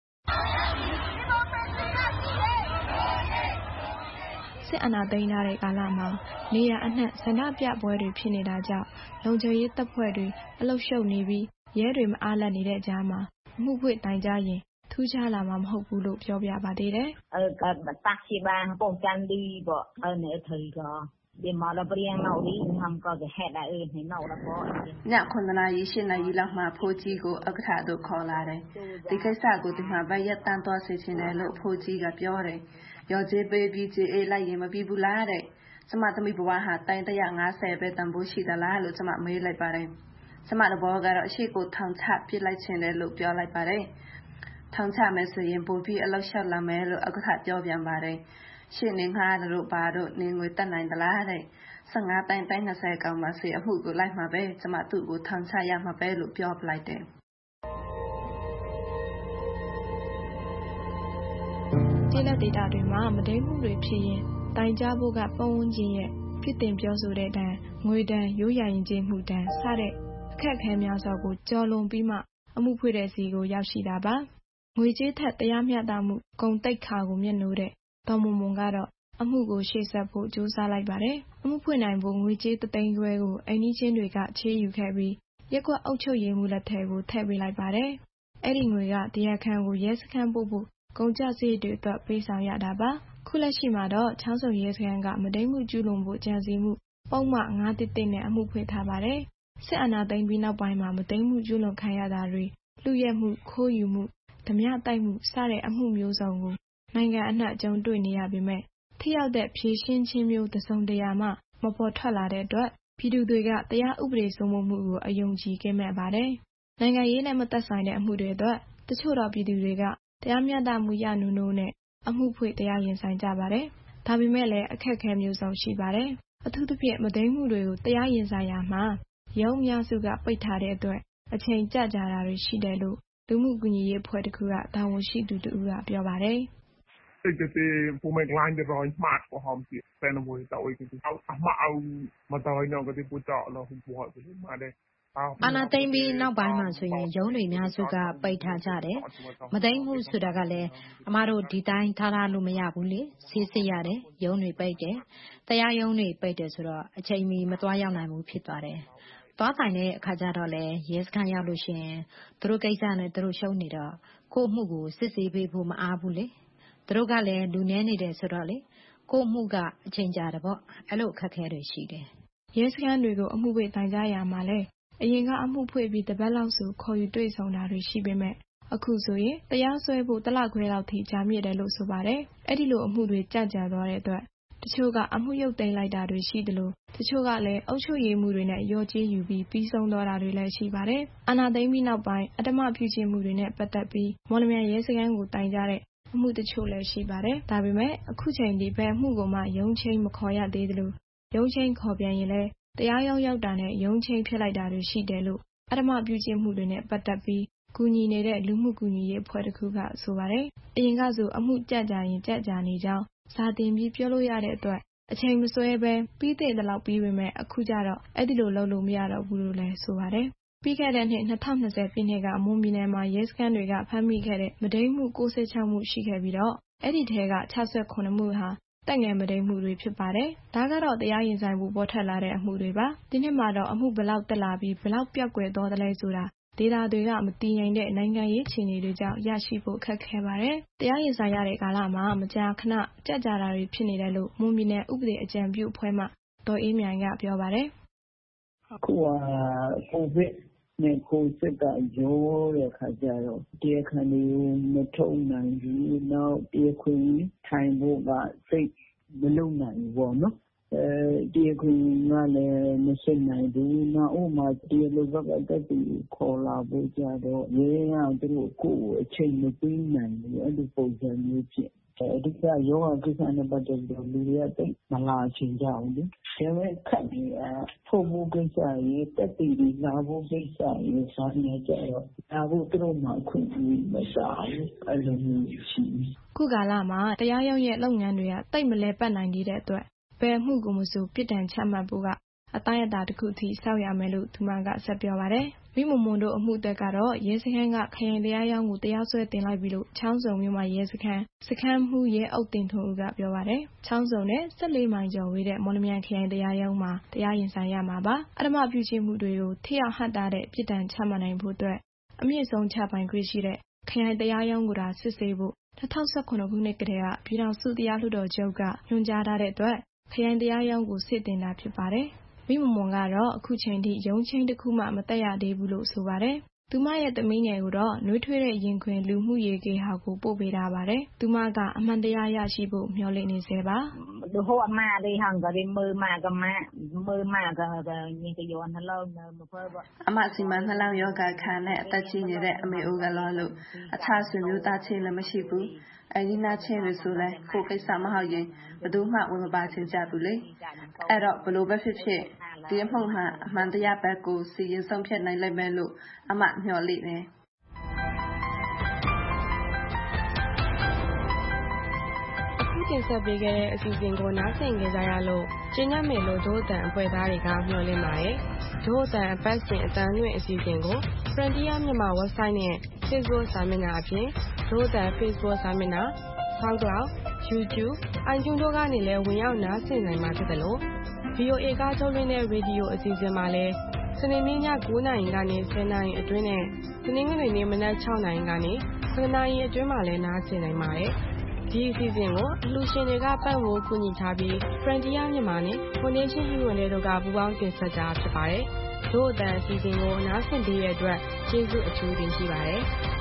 စစ်အာဏာသိမ်းထားတဲ့ကာလမှာနေရအနှံ့ဆန္ဒပြပွဲတွေဖြစ်နေတာကြောင့်လုံခြုံရေးတပ်ဖွဲ့တွေအလုရှုပ်နေပြီးရဲတွေမအားလပ်နေတဲ့ကြားမှာအမှုဖွင့်တိုင်ကြရင်ထူးခြားလာမှာမဟုတ်ဘူးလို့ပြောပြပါသေးတယ်ตักชีบางป้องกันดีบ่เนี่ยถือก็ဒီမှာတော့ပြန်နောက်လေးငမ်ကောကဟဲ့လာနေနောက်တော့ည9 နာရီ 10 နာရီလောက်မှဖိုးကြီးကိုဥက္ကဋ္ဌတို့ခေါ်လာတယ်ဒီကိစ္စကိုဒီမှာဗရက်တန်းသွားစေချင်တယ်လို့ဖိုးကြီးကပြောတယ်ရောကျေးပေးပြီးကြေးအေးလိုက်ရင်မပြီးဘူးလားတဲ့ကျမသမီးဘဝဟာတိုင်150ပဲတန်ဖိုးရှိသလားလို့ကျမမေးလိုက်ပါတယ်ကျမတို့ဘောကတော့အရှိကိုထောင်ချပြစ်လိုက်ချင်တယ်လို့ပြောလိုက်ပါတယ်ထောင်ချမယ်ဆိုရင်ပိုပြီးအလောက်လျှောက်လာမယ်လို့ဥက္ကဋ္ဌပြောပြန်ပါတယ်ရှင်းနေငါတို့ဘာတို့နေငွေတက်နိုင်သလားတဲ့15တိုင်20ကောင်မှဆွေအမှုကိုလိုက်မှာပဲကျမသူ့ကိုထောင်ချရမှာပဲလို့ပြောပလိုက်တယ်ကျေးလက်ဒေတာတွေမှာမတိမ်မှုတွေဖြစ်ရင်တိုင်ကြားဖို့ကပုံဝန်းကျင်ရဲ့ပြစ်တင်ပြောဆိုတဲ့တန်ငွေတန်ရိုးရာရင်ကျေးမှုတန်စတဲ့အခက်အခဲများစွာကိုကြော်လွန်ပြီးမှအမှုဖွင့်တဲ့စီကိုရောက်ရှိတာပါငွေကြေးထက်တရားမျှတမှုဂုဏ်သိက္ခာကိုမျက်နှိုးတဲ့ဒေါ်မွန်မွန်ကတော့အမှုကိုရှေ့ဆက်ဖို့ကြိုးစားလိုက်ပါတယ်အမှုဖွင့်နိုင်ဖို့ငွေကြေး3သိန်းခွဲကိုအိမ်နီးချင်းတွေကချေးယူခဲ့ပြီးရက်ကွက်အုပ်ချုပ်ရေးမှူးလက်ထဲကိုထည့်ပေးလိုက်ပါတယ်အဲ့ဒီငွေကတရားခံကိုရဲစခန်းပို့ဖို့ကုန်ကျစရိတ်တွေအတွက်ပေးဆောင်ရတာပါခုလက်ရှိမှာတော့ချောင်းစုံရဲစခန်းကမတိမ်မှုကျူးလွန်ဖို့ကြံစည်မှုပုံမှန်911နဲ့အမှုဖွင့်ထားပါတယ်စစ်အာဏာသိမ်းပြီးနောက်ပိုင်းမှာမတိမ်မှုကျူးလွန်ခံရတာတွေလူရဲမှုခိုးယူမှုဓမြတိုက်မှုစတဲ့အမှုမျိုးစုံကိုနိုင်ငံအနှံ့ကြုံတွေ့နေရပေမဲ့ထိရောက်တဲ့ဖြေရှင်းခြင်းမျိုးတစ်စုံတရာမှမပေါ်ထွက်လာတဲ့အတွက်ပြည်သူတွေကတရားဥပဒေစိုးမိုးမှုကိုအယုံကြည်ကင်းမဲ့ပါတယ်နိုင်ငံရေးနဲ့မသက်ဆိုင်တဲ့အမှုတွေအတွက်တချို့တော့ပြည်သူတွေကတရားမျှတမှုရနုနိုးနဲ့အမှုဖွင့်တရားရင်ဆိုင်ကြပါတယ်ဒါပေမဲ့လည်းအခက်အခဲမျိုးစုံရှိပါတယ်အထူးသဖြင့်မတိမ်မှုတွေကိုတရားရင်ဆိုင်ရမှာရုံးများစုကပိတ်ထားတဲ့အတွက်အချိန်ကြာတာတွေရှိတယ်လို့လူမှုကူညီရေးအဖွဲ့တစ်ခုကတာဝန်ရှိသူတူကပြောပါတယ် Jadi pemain di roy mat ko ham si penamoi ta oi ki ama au matai no ko ti puta lo hu buat ti ma de အာဏာသိမ်းပြီးနောက်ပိုင်းမှာဆိုရင်ရုံးတွေများစုကပိတ်ထားကြတယ်မသိမ်းမှုဆိုတာကလည်းအမတို့ဒီတိုင်းထားလို့မရဘူးလေစစ်ရတယ်ရုံးတွေပိတ်တယ်တရားရုံးတွေပိတ်တယ်ဆိုတော့အချိန်မီမသွားရောက်နိုင်ဘူးဖြစ်သွားတယ်သွားဆိုင်တဲ့အခါကျတော့လည်းရဲစခန်းရောက်လို့ရှိရင်သူတို့ကိစ္စနဲ့သူတို့ရှုံးနေတော့ကို့မှုကိုစစ်ဆေးပေးဖို့မအားဘူးလေသူတို့ကလည်းလူနည်းနေတယ်ဆိုတော့လေကို့မှုကအချိန်ကြာတယ်ပေါ့အဲ့လိုအခက်အခဲတွေရှိတယ်ရဲစခန်းတွေကိုအမှုဖွင့်တိုင်ကြားရမှာလဲအရင်ကအမှုဖွင့်ပြီးတပတ်လောက်ဆိုခေါ်ယူတွေ့ဆုံတာတွေရှိပေမဲ့အခုဆိုရင်တရားစွဲဖို့တစ်လခွဲလောက်ထိကြာမြင့်တယ်လို့ဆိုပါတယ်အဲ့ဒီလိုအမှုတွေကြာသွားတဲ့အတွက်တချို့ကအမှုရုပ်သိမ်းလိုက်တာတွေရှိသလိုတချို့ကလည်းအုပ်ချုပ်ရေးမှုတွေနဲ့ရောကြေးယူပြီးပြီးဆုံးသွားတာတွေလည်းရှိပါတယ်အာဏာသိမ်းပြီးနောက်ပိုင်းအဓမ္မပြုကျင့်မှုတွေနဲ့ပတ်သက်ပြီးမော်လမြိုင်ရဲစခန်းကိုတိုင်ကြားတဲ့အမှုတချို့လည်းရှိပါတယ်ဒါပေမဲ့အခုချိန်ဒီဘယ်အမှုကိုမှရုံးချင်းမခေါ်ရသေးသလိုရုံးချင်းခေါ်ပြန်ရင်လည်းတရားရုံးရောက်တာနဲ့ရုံးချင်းဖြစ်လိုက်တာတွေရှိတယ်လို့အဓမ္မပြုကျင့်မှုတွေနဲ့ပတ်သက်ပြီးကူညီနေတဲ့လူမှုကူညီရေးအဖွဲ့တစ်ခုကဆိုပါတယ်အရင်ကဆိုအမှုကြရင်ကြနေကြောင်းစာတင်ပြီးပြောလို့ရတဲ့အတွက်အချိန်မစွဲပဲပြီးတဲ့လောက်ပြီးပေမဲ့အခုကျတော့အဲ့ဒီလိုလုပ်လို့မရတော့ဘူးလို့လည်းဆိုပါတယ်ပြီးခဲ့တဲ့နှစ်2020ပြည့်နှစ်ကမွန်ပြည်နယ်မှာရဲစခန်းတွေကဖမ်းမိခဲ့တဲ့မတိမ်မှု96မှုရှိခဲ့ပြီးတော့အဲ့ဒီထဲက68မှုဟာတက်ငယ်မတိမ်မှုတွေဖြစ်ပါတယ်။ဒါကတော့တရားရင်ဆိုင်ဖို့ပေါ်ထွက်လာတဲ့အမှုတွေပါ။ဒီနှစ်မှာတော့အမှုဘလောက်တက်လာပြီးဘလောက်ပြောက်ကွယ်သွားသလဲဆိုတာဒေတာတွေကမတည်ငြိမ်တဲ့နိုင်ငံရေးအခြေအနေတွေကြောင့်ရရှိဖို့ခက်ခဲပါတယ်။တရားရင်ဆိုင်ရတဲ့ကာလမှာမကြာခဏကြတာတွေဖြစ်နေတယ်လို့မွန်ပြည်နယ်ဥပဒေအကြံပြုအဖွဲ့မှဒေါ်အေးမြိုင်ကပြောပါတယ်။အခုကကိုဗစ်နဲ့ကိုစစ်ကရောတဲ့ခါကျတော့တရားခံတွေကိုမထုတ်နိုင်ဘူးနောက်တရားခွင်ထိုင်ဖို့ကစိတ်မလုံနိုင်ဘူးပေါ့နော်တရားခွင်ကလည်းမစစ်နိုင်ဘူးနောက်ဥမာတရားလိုဘက်ကတက်ပြီးခေါ်လာဖို့ကြတော့ရဲရသူတို့ကိုယ်အချိန်မပေးနိုင်ဘူးအဲ့ဒီပုံစံမျိုးဖြစ်အဓိကယောဂကိစ္စနဲ့ပတ်သက်ပြီးလူတွေကတိတ်မလာချင်ကြဘူးလေဒါပေမဲ့ခက်နေတာဖို့မှုကိစ္စရေးတက်ပြီးလာဖို့ကိစ္စရေးစားနေကြတော့ဒါကိုသူတို့မှခွင့်ပြုမစားဘူးအဲ့လိုမျိုးရှိခုကာလမှာတရားရုံးရဲ့လုပ်ငန်းတွေကတိတ်မလဲပတ်နိုင်တဲ့အတွက်ဘယ်မှုကိုမဆိုပြစ်ဒဏ်ချမှတ်ဖို့ကအတိုင်းအတာတစ်ခုထိစောင့်ရမယ်လို့သူမကဆက်ပြောပါတယ်မိမွန်တို့အမှုသက်ကတော့ရဲစခန်းကခရိုင်တရားရုံးကိုတရားစွဲတင်လိုက်ပြီလို့ချောင်းစုံမြို့မှာရဲစခန်းမှုရဲအုပ်တင်ထွန်းဦးကပြောပါတယ်ချောင်းစုံနဲ့14မိုင်ကျော်ဝေးတဲ့မော်လမြိုင်ခရိုင်တရားရုံးမှာတရားရင်ဆိုင်ရမှာပါအဓမ္မပြုကျင့်မှုတွေကိုထိရောက်ဟန့်တာတဲ့ပြစ်ဒဏ်ချမှတ်နိုင်ဖို့အတွက်အမြင့်ဆုံးချပိုင်ခွင့်ရှိတဲ့ခရိုင်တရားရုံးကစစ်ဆေးဖို့2019ခုနှစ်ကတည်းကပြည်ထောင်စုတရားလွှတ်တော်ချုပ်ကညွှန်ကြားထားတဲ့အတွက်ခရိုင်တရားရုံးကိုစစ်တင်တာဖြစ်ပါတယ်။မိမမွန်ကတော့အခုချိန်ထိရုံးချင်းတစ်ခုမှမတက်ရသေးဘူးလို့ဆိုပါတယ်။သူမရဲ့သမီးငယ်ကိုတော့နှွေးထွေးတဲ့ရင်ခွင်လူမှုရေးဂေဟာကိုပို့ပေးထားပါတယ်။သူမကအမှန်တရားရရှိဖို့မျှော်လင့်နေစေပါ။ဟိုအမလေးဟန်ကလေးមើမကမមើမကညင်ကယောနှလုံးမဖွဲ့ပါအမစီမနှလုံးယောဂခံနဲ့အသက်ကြီးနေတဲ့အမေအိုကလောလို့အခြားဆွေမျိုးသားချင်းလည်းမရှိဘူး။အဲဒီနာချင်းတွေဆိုလဲကိုကိစ္စမဟုတ်ရင်ဘယ်သူမှဝင်မပါချင်ကြဘူးလေ။အဲ့တော့ဘလို့ပဲဖြစ်ဖြစ်ဒီအမှုမှအမှန်တရားဘက်ကိုစီရင်ဆုံးဖြတ်နိုင်လိမ့်မယ်လို့အမမျှော်လင့်တယ်။တင်ဆက်ပေးခဲ့တဲ့အစီအစဉ်ကိုနားဆင်ကြကြရလို့ကျင်းရမယ်လို့ဒို့အတန်အဖွဲ့သားတွေကမျှော်လင့်ပါတယ်။ဒို့အတန်အပတ်စဉ်အတန်လွင့်အစီအစဉ်ကို Frontier မြန်မာ website နဲ့ Facebook စာမျက်နှာအပြင်ဒို့အတန် Facebook စာမျက်နှာ SoundCloud, YouTube, iTunes တို့ကနေလည်းဝင်ရောက်နားဆင်နိုင်မှာဖြစ်တယ်လို့ VOA ကထုတ်လွှင့်တဲ့ရေဒီယိုအစီအစဉ်မှာလည်းစနေနေ့ည9:00 နာရီကနေ10:00 နာရီအတွင်းနဲ့တနင်္ဂနွေနေ့မနက်6:00 နာရီကနေ7:00 နာရီအတွင်းမှာလည်းနားဆင်နိုင်ပါတယ်။ဒီအစီအစဉ်ကိုအလှူရှင်တွေကပတ်ဝန်းကူညီထားပြီး Frontier မြန်မာနဲ့ Foundation Human တို့ကပူးပေါင်းတင်ဆက်ကြဖြစ်ပါတယ်။ဒို့အတန်အစီအစဉ်ကိုနားဆင်ပေးတဲ့အတွက်ကျေးဇူးအထူးတင်ရှိပါတယ်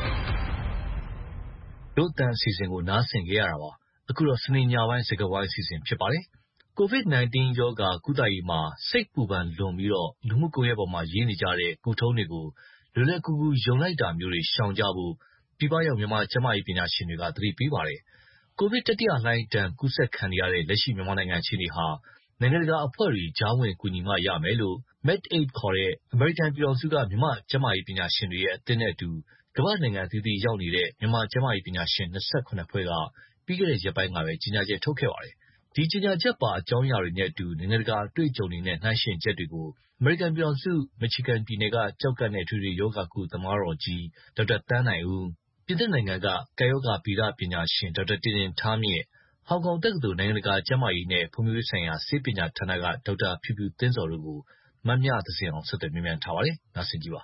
။ဒို့အတန်အစီအစဉ်ကိုနားဆင်ကြရတာပါ။အခုတော့စနေညပိုင်းစကားဝိုင်းအစီအစဉ်ဖြစ်ပါတယ်။ COVID-19 ရောဂါကုသရေးမှာစိတ်ပူပန်လွန်ပြီးတော့လူမှုကွန်ရက်ပေါ်မှာရေးနေကြတဲ့ကုထုံးတွေကိုလွယ်လွယ်ကူကူယုံလိုက်တာမျိုးတွေရှောင်ကြဖို့ပြည်ပရောက်မြန်မာကျန်းမာရေးပညာရှင်တွေကသတိပေးပါတယ်။ ကိုဗစ်တတိယလှိုင်းဒဏ်ကူးစက်ခံနေရတဲ့လက်ရှိမြန်မာနိုင်ငံအခြေအနေဟာနိုင်ငံတကာအဖွဲ့တွေကြားဝင်ကူညီမှရမယ်လို့ MedAid ခေါ်တဲ့အမေရိကန်ပြည်ထောင်စုကမြန်မာကျန်းမာရေးပညာရှင်တွေရဲ့အသင်းနဲ့အတူကမ္ဘာ့နိုင်ငံအသီးသီးရောက်နေတဲ့မြန်မာကျန်းမာရေးပညာရှင်28ဖွဲ့ကပြီးခဲ့တဲ့ရက်ပိုင်းကပဲကြေညာချက်ထုတ်ခဲ့ပါတယ်။ဒီကြေညာချက်ပါအကြောင်းအရာတွေနဲ့အတူနိုင်ငံတကာအတွေ့အကြုံတွေနဲ့နှိုင်းယှဉ်ချက်တွေကိုအမေရိကန်ပြည်ထောင်စုမီချီဂန်ပြည်နယ်ကကျောက်ကပ်နဲ့ထွေထွေရောဂါကုသမားတော်ကြီးဒေါက်တာသန်းနိုင်ဦးပြင်သစ်နိုင်ငံကကပ်ရောဂါဗေဒပညာရှင်ဒေါက်တာတင်တင်ထားမြင့်ဟောင်ကောင်တက္ကသိုလ်နိုင်ငံတကာကျန်းမာရေးနဲ့ဖွံ့ဖြိုးရေးဆိုင်ရာဆေးပညာဌာနကဒေါက်တာဖြူဖြူသင်းဇော်တို့ကိုမမြသဇင်အောင်ဆက်သွယ်မြန်းထားပါတယ်။နားဆင်ကြည့်ပါ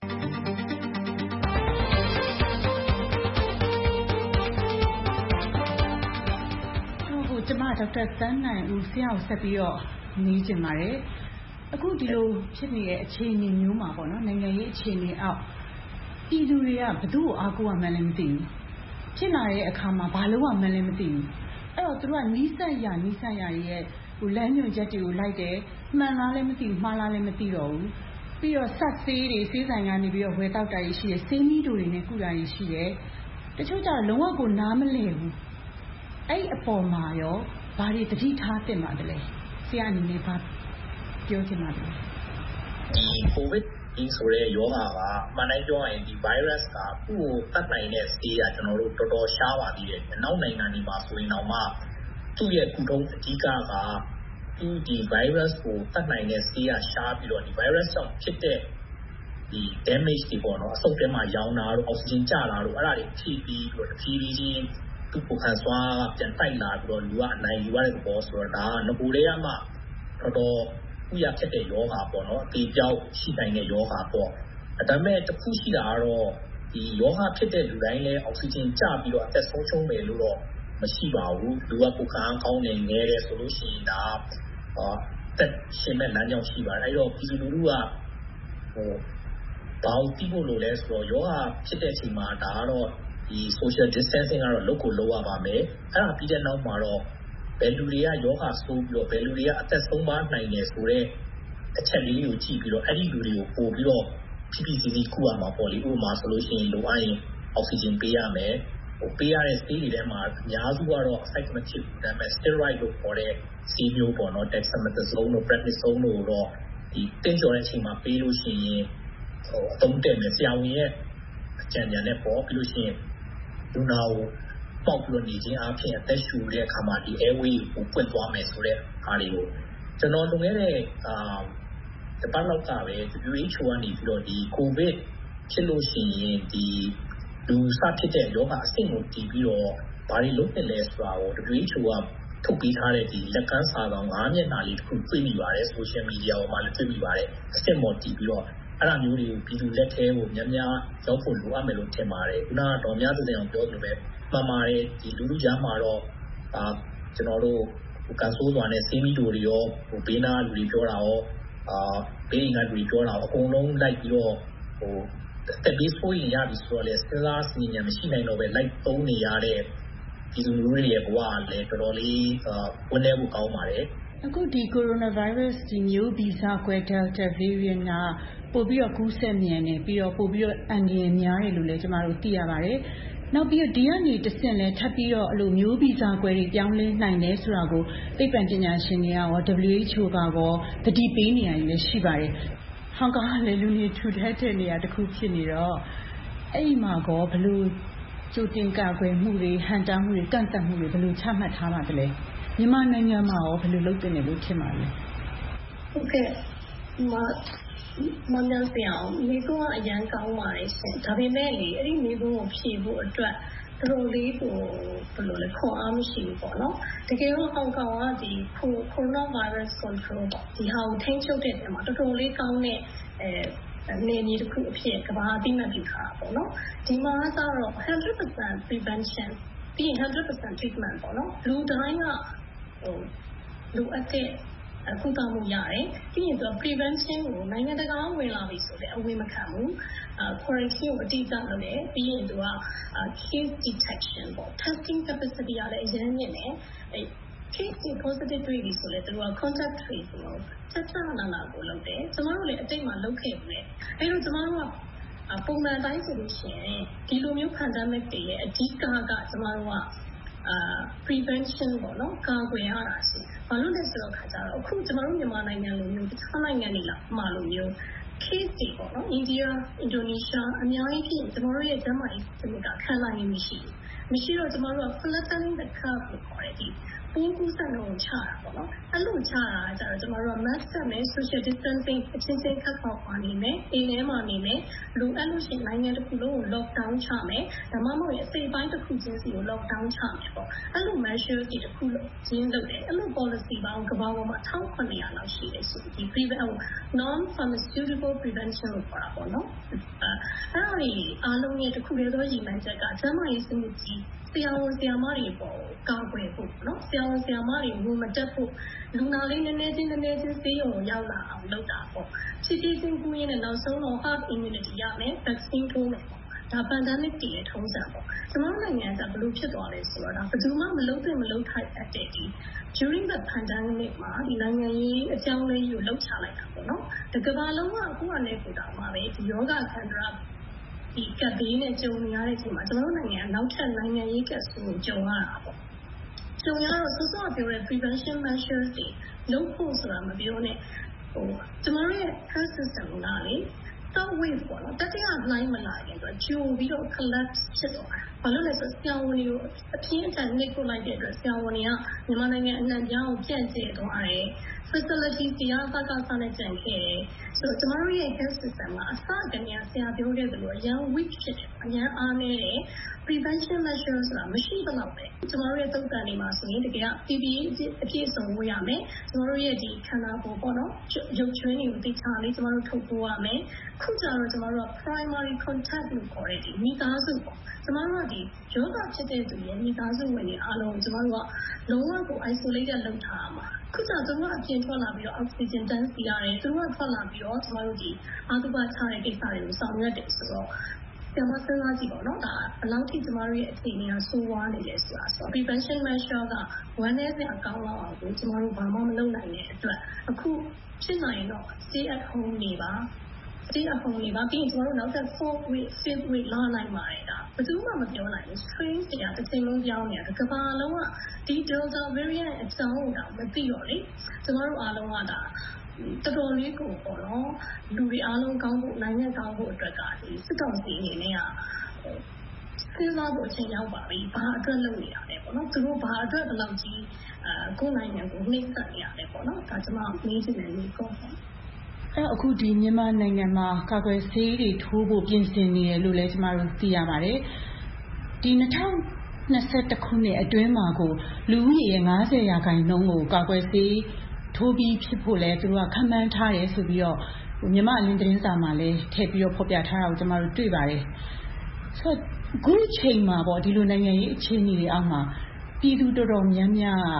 ကျမဒေါက်တာသန်းနိုင်ဦးဆရာကိုဆက်ပြီးတော့မေးချင်ပါတယ်။အခုဒီလိုဖြစ်နေတဲ့အခြေအနေမျိုးမှာပေါ့နော်နိုင်ငံရေးအခြေအနေအောက်ပြည်သူတွေကဘယ်သူ့ကိုအားကိုးရမှန်းလည်းမသိဘူး။ဖြစ်လာတဲ့အခါမှာဘာလို့မှန်းလည်းမသိဘူး။အဲ့တော့သူတို့ကနီးစပ်ရရဲ့လမ်းညွှန်ချက်တွေကိုလိုက်တယ်မှန်လားလည်းမသိဘူးမှားလားလည်းမသိတော့ဘူး။ပြီးတော့ဆက်ဆေးတွေဆေးဆိုင်ကနေပြီးတော့ဝယ်တောက်တာရှိတယ်ဆေးမီးတို့တွေနဲ့ကုတာရှိတယ်။တချို့ကျတော့လုံးဝကိုနားမလည်ဘူး။အဲ့အပေါ်မှာရောဘာတွေတတိထားသင့်ပါတယ်လဲဆရာအနေနဲ့ဘာပြောချင်ပါလဲဒီကိုဗစ်ဒီဆိုတဲ့ယောဂါကမှန်တိုင်းပြောရင်ဒီ virus ကသူ့ကိုတတ်နိုင်တဲ့ဆေးကကျွန်တော်တို့တော်တော်ရှားပါသေးတယ်။နောက်နိုင်ငံတွေမှာဆိုရင်တော့မှသူ့ရဲ့ကုထုံးအဓိကကသူဒီ virus ကိုတတ်နိုင်တဲ့ဆေးကရှားပြီးတော့ဒီ virus ကြောင့်ဖြစ်တဲ့ဒီ damage တွေပေါ့နော်အဆုတ်ထဲမှာရောင်တာတို့အောက်ဆီဂျင်ကျလာတို့အဲ့ဒါတွေဖြည့်ပြီးတော့တဖြည်းဖြည်းချင်းသူ့ကိုခံစွမ်းပြန်တိုက်လာပြီးတော့လူကအနိုင်ယူရတဲ့သဘောဆိုတော့ဒါကငကိုတွေကမှတော်တော်ဥရဖြစ်တဲ့ယောဂါပေါ့နော်အသေးပြောက်ရှိနိုင်တဲ့ယောဂါပေါ့ဒါပေမဲ့တစ်ခုရှိတာကတော့ဒီယောဂါဖြစ်တဲ့လူတိုင်းလည်းအောက်ဆီဂျင်ကျပြီးတော့အသက်ဆုံးရှုံးမယ်လို့တော့မရှိပါဘူးလူကကိုယ်ခံကောင်းနေငယ်တယ်ဆိုလို့ရှိရင်ဒါသက်ရှင်မဲ့လမ်းကြောင်းရှိပါတယ်အဲ့တော့ပြည်သူလူထုကဘာလို့တိဖို့လို့လဲဆိုတော့ယောဂါဖြစ်တဲ့အချိန်မှာဒါကတော့ဒီ social distancing ကတော့လုပ်ကိုလုပ်ရပါမယ်အဲ့ဒါပြီးတဲ့နောက်မှာတော့ဘယ်လူတွေကယောဂဆိုးပြီးတော့ဘယ်လူတွေကအသက်ဆုံးပါနိုင်တယ်ဆိုတော့အချက်လေးကိုကြည့်ပြီးတော့အဲ့ဒီလူတွေကိုပို့ပြီးတော့ PPCC ကုရမှာပေါ့လေဥပမာဆိုလို့ရှိရင်လိုအပ်ရင်အောက်ဆီဂျင်ပေးရမယ်ပေးရတဲ့ဆေးတွေထဲမှာအများစုကတော့ side effect ဖြစ်ဘူးဒါပေမဲ့ steroid လို့ခေါ်တဲ့ဆေးမျိုးပေါ့နော် dexamethasone တို့ prednisone တို့တော့ဒီတင်းကျော်တဲ့အချိန်မှာပေးလို့ရှိရင်အသုံးတည့်မယ်ဆရာဝန်ရဲ့အကြံဉာဏ်နဲ့ပေါ့ပြီးလို့ရှိရင်လူနာကိုပေါက်ပြီးတော့နေခြင်းအပြင်အသက်ရှူတဲ့အခါမှာဒီ airway ကိုပွင့်သွားမယ်ဆိုတဲ့အားတွေကိုကျွန်တော်လွန်ခဲ့တဲ့တပတ်လောက်ကပဲ WHO ကနေပြီးတော့ဒီ COVID ဖြစ်လို့ရှိရင်ဒီလူစဖြစ်တဲ့ယောဂအဆင့်ကိုတည်ပြီးတော့ဘာတွေလုပ်နေလဲဆိုတာကို WHO ကထုတ်ပေးထားတဲ့ဒီလက်ကမ်းစာဆောင်9မျက်နှာလေးတစ်ခုတွေ့မိပါတယ် social media ပေါ်မှာလည်းတွေ့မိပါတယ်အဆင့်ပေါ်တည်ပြီးတော့အဲ့ဒါမျိုးတွေကိုပြည်သူလက်ထဲကိုများများရောက်ဖို့လိုအပ်မယ်လို့ထင်ပါတယ်ခုနကတော့များသူတွေအောင်ပြောသလိုပဲမှန်ပါတယ်ဒီလူလူကြားမှာတော့ကျွန်တော်တို့ကန်ဆိုးစွာနဲ့ဆေးမီတိုတွေရောဘေးနာလူတွေပြောတာရောဘေးကလူတွေပြောတာရောအကုန်လုံးလိုက်ပြီးတော့တက်ပြီးဆိုရင်ရပြီဆိုတော့လေစဉ်းစားစီရင်မရှိနိုင်တော့ပဲလိုက်သုံးနေရတဲ့ပြည်သူလူထုရဲ့ဘဝလည်းတော်တော်လေးဝန်းနေဖို့ကောင်းပါတယ်အခုဒီ coronavirus ဒီမျိုးဗီဇကွဲ Delta variant ကပို့ပြီးတော့ကူးစက်မြန်နေပြီးတော့ပို့ပြီးတော့အန္တရာယ်များတယ်လို့လည်းကျမတို့သိရပါတယ်နောက်ပြီးတော့ဒီကနေတဆင့်လဲထပ်ပြီးတော့အဲ့လိုမျိုးဗီဇကွဲတွေပြောင်းလဲနိုင်တယ်ဆိုတာကိုသိပ္ပံပညာရှင်တွေကရော WHO ကရောသတိပေးနေရတယ်လည်းရှိပါတယ်ဟောင်ကောင်ကလည်းလူနေထူထပ်တဲ့နေရာတစ်ခုဖြစ်နေတော့အဲ့ဒီမှာကောဘလို့ကြိုတင်ကာကွယ်မှုတွေဟန်တာမှုတွေကန့်သတ်မှုတွေဘလို့ချမှတ်ထားပါသလဲမြန်မာနိုင်ငံမှာရောဘလို့လုပ်တင်တယ်လို့ထင်ပါလဲဟုတ်ကဲ့မများစရာမိကုန်းကအရန်ကောင်းပါတယ်ရှင်ဒါပေမဲ့လေအဲ့ဒီမိကုန်းကိုဖြည့်ဖို့အတွက်တော်တော်လေးကိုဘယ်လိုလဲခွန်အားမရှိဘူးပေါ့နော်တကယ်လို့ဟောင်ကောင်ကဒီ coronavirus control ပေါ့ဒီဟာကိုထိန်းချုပ်တဲ့နေရာမှာတော်တော်လေးကောင်းတဲ့နေမြေတစ်ခုအဖြစ်ကမ္ဘာအသိမှတ်ပြုထားတာပေါ့နော်ဒီမှာကတော့ 100% prevention ပြီးရင် 100% treatment ပေါ့နော်လူတိုင်းကလိုအပ်တဲ့ကုသမှုရတယ်ပြီးရင်သူက prevention ကိုနိုင်ငံတကာဝင်လာပြီဆိုတော့အဝေးမခံဘူးquarantine ကိုအတိအကျလုပ်တယ်ပြီးရင်သူက case detection ပေါ့ testing capacity ကလည်းအရင်မြင့်တယ်case positive တွေ့ပြီဆိုလည်းသူက contact tracing ကိုချက်ချနာနာကိုလုပ်တယ်ကျမတို့လည်းအတိတ်မှာလုပ်ခဲ့ပြီအဲ့တော့ကျမတို့ကပုံမှန်တိုင်းဆိုလို့ရှိရင်ဒီလိုမျိုး pandemic တွေရဲ့အဓိကကကျမတို့ကprevention ပေါ့နော်ကာကွယ်ရတာရှိဘာလို့လဲဆိုတော့ခါကြတော့အခုကျမတို့မြန်မာနိုင်ငံလိုမျိုးတခြားနိုင်ငံတွေလားမှာလိုမျိုး case တွေပေါ့နော်အိန္ဒိယအင်ဒိုနီးရှားအများကြီးဖြစ်ကျမတို့ရဲ့ကျန်းမာရေးစနစ်ကခံနိုင်နေမရှိတော့ကျမတို့က flattening the curve လို့ခေါ်တယ်ဒီပိုးကူးစက်နှုန်းချတာပေါ့နော်အဲ့လိုချတာကြတော့ကျမတို့က mask ဆက်မယ် social distancing အချင်းချင်းခက်ခေါက်ပါနေမယ်အိမ်ထဲမှာနေမယ်လူအဲ့လိုရှိနိုင်ငံတစ်ခုလုံးကို lockdown ချမယ်ဒါမှမဟုတ်ရင်အစိပ်ပိုင်းတစ်ခုချင်းစီကို lockdown ချမယ်ပေါ့အဲ့လို measure တွေတစ်ခုချင်းလုပ်တယ်အဲ့လို policy ပေါင်းကမ္ဘာပေါ်မှာ1900လောက်ရှိတယ်ဆိုဒီ non pharmaceutical prevention လို့ခေါ်တာပေါ့နော်အဲ့ဒါတွေအားလုံးရဲ့တစ်ခုတည်းသောရည်မှန်းချက်ကကျန်းမာရေးစနစ်ကြီးဆရာဝန်ဆရာမတွေပေါ်ကာကွယ်ဖို့နော်ဆရာဝန်ဆရာမတွေဝင်မတက်ဖို့လူနာလေးနည်းနည်းချင်းဆေးရုံကိုရောက်လာအောင်လုပ်တာပေါ့ချစ်ချင်းကူးရင်းနဲ့နောက်ဆုံးတော့ herd immunity ရမယ် vaccine ထိုးမယ်ပေါ့ဒါ pandemic တွေရဲ့ထုံးစံပေါ့ကျွန်တော်နိုင်ငံကဘယ်လိုဖြစ်သွားလဲဆိုတော့ဒါဘယ်သူမှမလုပ်သင့်မလုပ်ထိုက်တဲ့ဒီ during the pandemic မှာဒီနိုင်ငံရေးအကြောင်းလေးကိုလှုပ်ချလိုက်တာပေါ့နော်ဒီကမ္ဘာလုံးကအခုအနေနဲ့ကိုတာမှာပဲဒီယောဂခန္ဓာဒီကပ်ဘေးနဲ့ကြုံနေရတဲ့အချိန်မှာကျွန်တော်တို့နိုင်ငံကနောက်ထပ်နိုင်ငံရေးကပ်ဆိုးကိုကြုံရတာပေါ့ကြုံရတော့စောစောပြောတဲ့ prevention measures တွေလုပ်ဖို့ဆိုတာမပြောနဲ့ကျွန်တော်ရဲ့ health system ကလေthird wave ပေါ့နော်တတိယလှိုင်းမလာခင်ဆိုကြိုပြီးတော့ collapse ဖြစ်သွားတာဘာလို့လဲဆိုဆရာဝန်တွေကိုအပြင်းအထန်နှိပ်ကွပ်လိုက်တဲ့အတွက်ဆရာဝန်တွေကမြန်မာနိုင်ငံအနှံ့ပြားကိုပြန့်ကျဲသွားတယ် facility တရားစကားစားနဲ့ကြံခဲ့တယ်ဆိုတော့ကျွန်တော်တို့ရဲ့ health system ကအစကနေဆရာပြောခဲ့သလိုအရန် weak ဖြစ်တယ်အရန်အားနည်းတယ် prevention measures ဆိုတာမရှိသလောက်ပဲကျွန်တော်တို့ရဲ့သုတ်တန်တွေမှာဆိုရင်တကယ်က PPE အပြည့်စုံဝတ်ရမယ်ကျွန်တော်တို့ရဲ့ဒီခန္ဓာကိုယ်ပေါ့နော်ရုပ်ချွေးတွေကိုသိချာလေးကျွန်တော်တို့ထုတ်ပိုးရမယ်ခုကျတော့ကျွန်တော်တို့က primary contact လို့ခေါ်တဲ့ဒီမိသားစုပေါ့ကျွန်တော်တို့ကဒီယောဂဖြစ်တဲ့သူရဲ့မိသားစုဝင်တွေအားလုံးကျွန်တော်တို့ကလုံးဝကို isolated လုပ်ထားရမှာခုကျတော့သူတို့ကအပြင်ထွက်လာပြီးတော့ oxygen tank စီရတယ်သူတို့ကထွက်လာပြီးတော့ကျွန်တော်တို့ဒီအာသုဘချတဲ့ကိစ္စတွေကိုဆောင်ရွက်တယ်ဆိုတော့ကျမစဉ်းစားကြည့်ပေါ့နော်ဒါဘယ်လောက်ထိကျမတို့ရဲ့အခြေအနေကဆိုးဝါးနေလဲဆိုတာဆို prevention measure ကဝန်ထဲစရာကောင်းလောက်အောင်ကိုကျမတို့ဘာမှမလုပ်နိုင်တဲ့အတွက်အခုဖြစ်နိုင်တော့ stay at home နေပါstay at home နေပါပြီးရင်ကျမတို့နောက်ထပ် 4th week 5th week လာနိုင်ပါတယ်ဒါဘယ်သူမှမပြောနိုင်ဘူး strain တွေကတစ်ချိန်လုံးပြောင်းနေတာကမ္ဘာလုံးကဒီ Delta variant အကြောင်းကိုတော့မသိတော့လေကျမတို့အားလုံးကဒါတော်တော်လေးကိုပေါ့နော်လူတွေအားလုံးကောင်းဖို့နိုင်ငံကောင်းဖို့အတွက်ကဒီစစ်ကောင်စီအနေနဲ့ကစဉ်းစားဖို့အချိန်ရောက်ပါပြီဘာအတွက်လုပ်နေရလဲပေါ့နော်သူတို့ဘာအတွက်ဘယ်လောက်ကြီးကိုယ်နိုင်ငံကိုနှိမ့်ဆက်နေရလဲပေါ့နော်ဒါကျွန်မမေးချင်တယ်လေးပေါ့အဲ့အခုဒီမြန်မာနိုင်ငံမှာကာကွယ်ဆေးတွေထိုးဖို့ပြင်ဆင်နေတယ်လို့လည်းကျမတို့သိရပါတယ်ဒီ2021ခုနှစ်အတွင်းမှာကိုလူဦးရေရဲ့90%ကိုကာကွယ်ဆေးထိုးပြီးဖြစ်ဖို့လဲသူတို့ကခန့်မှန်းထားတယ်ဆိုပြီးတော့မြန်မာအလင်းသတင်းစာမှာလည်းထည့်ပြီးတော့ဖော်ပြထားတာကိုကျမတို့တွေ့ပါတယ်ဆိုတော့ခုချိန်မှာပေါ့ဒီလိုနိုင်ငံရေးအခြေအနေတွေအောက်မှာပြည်သူတော်တော်များများ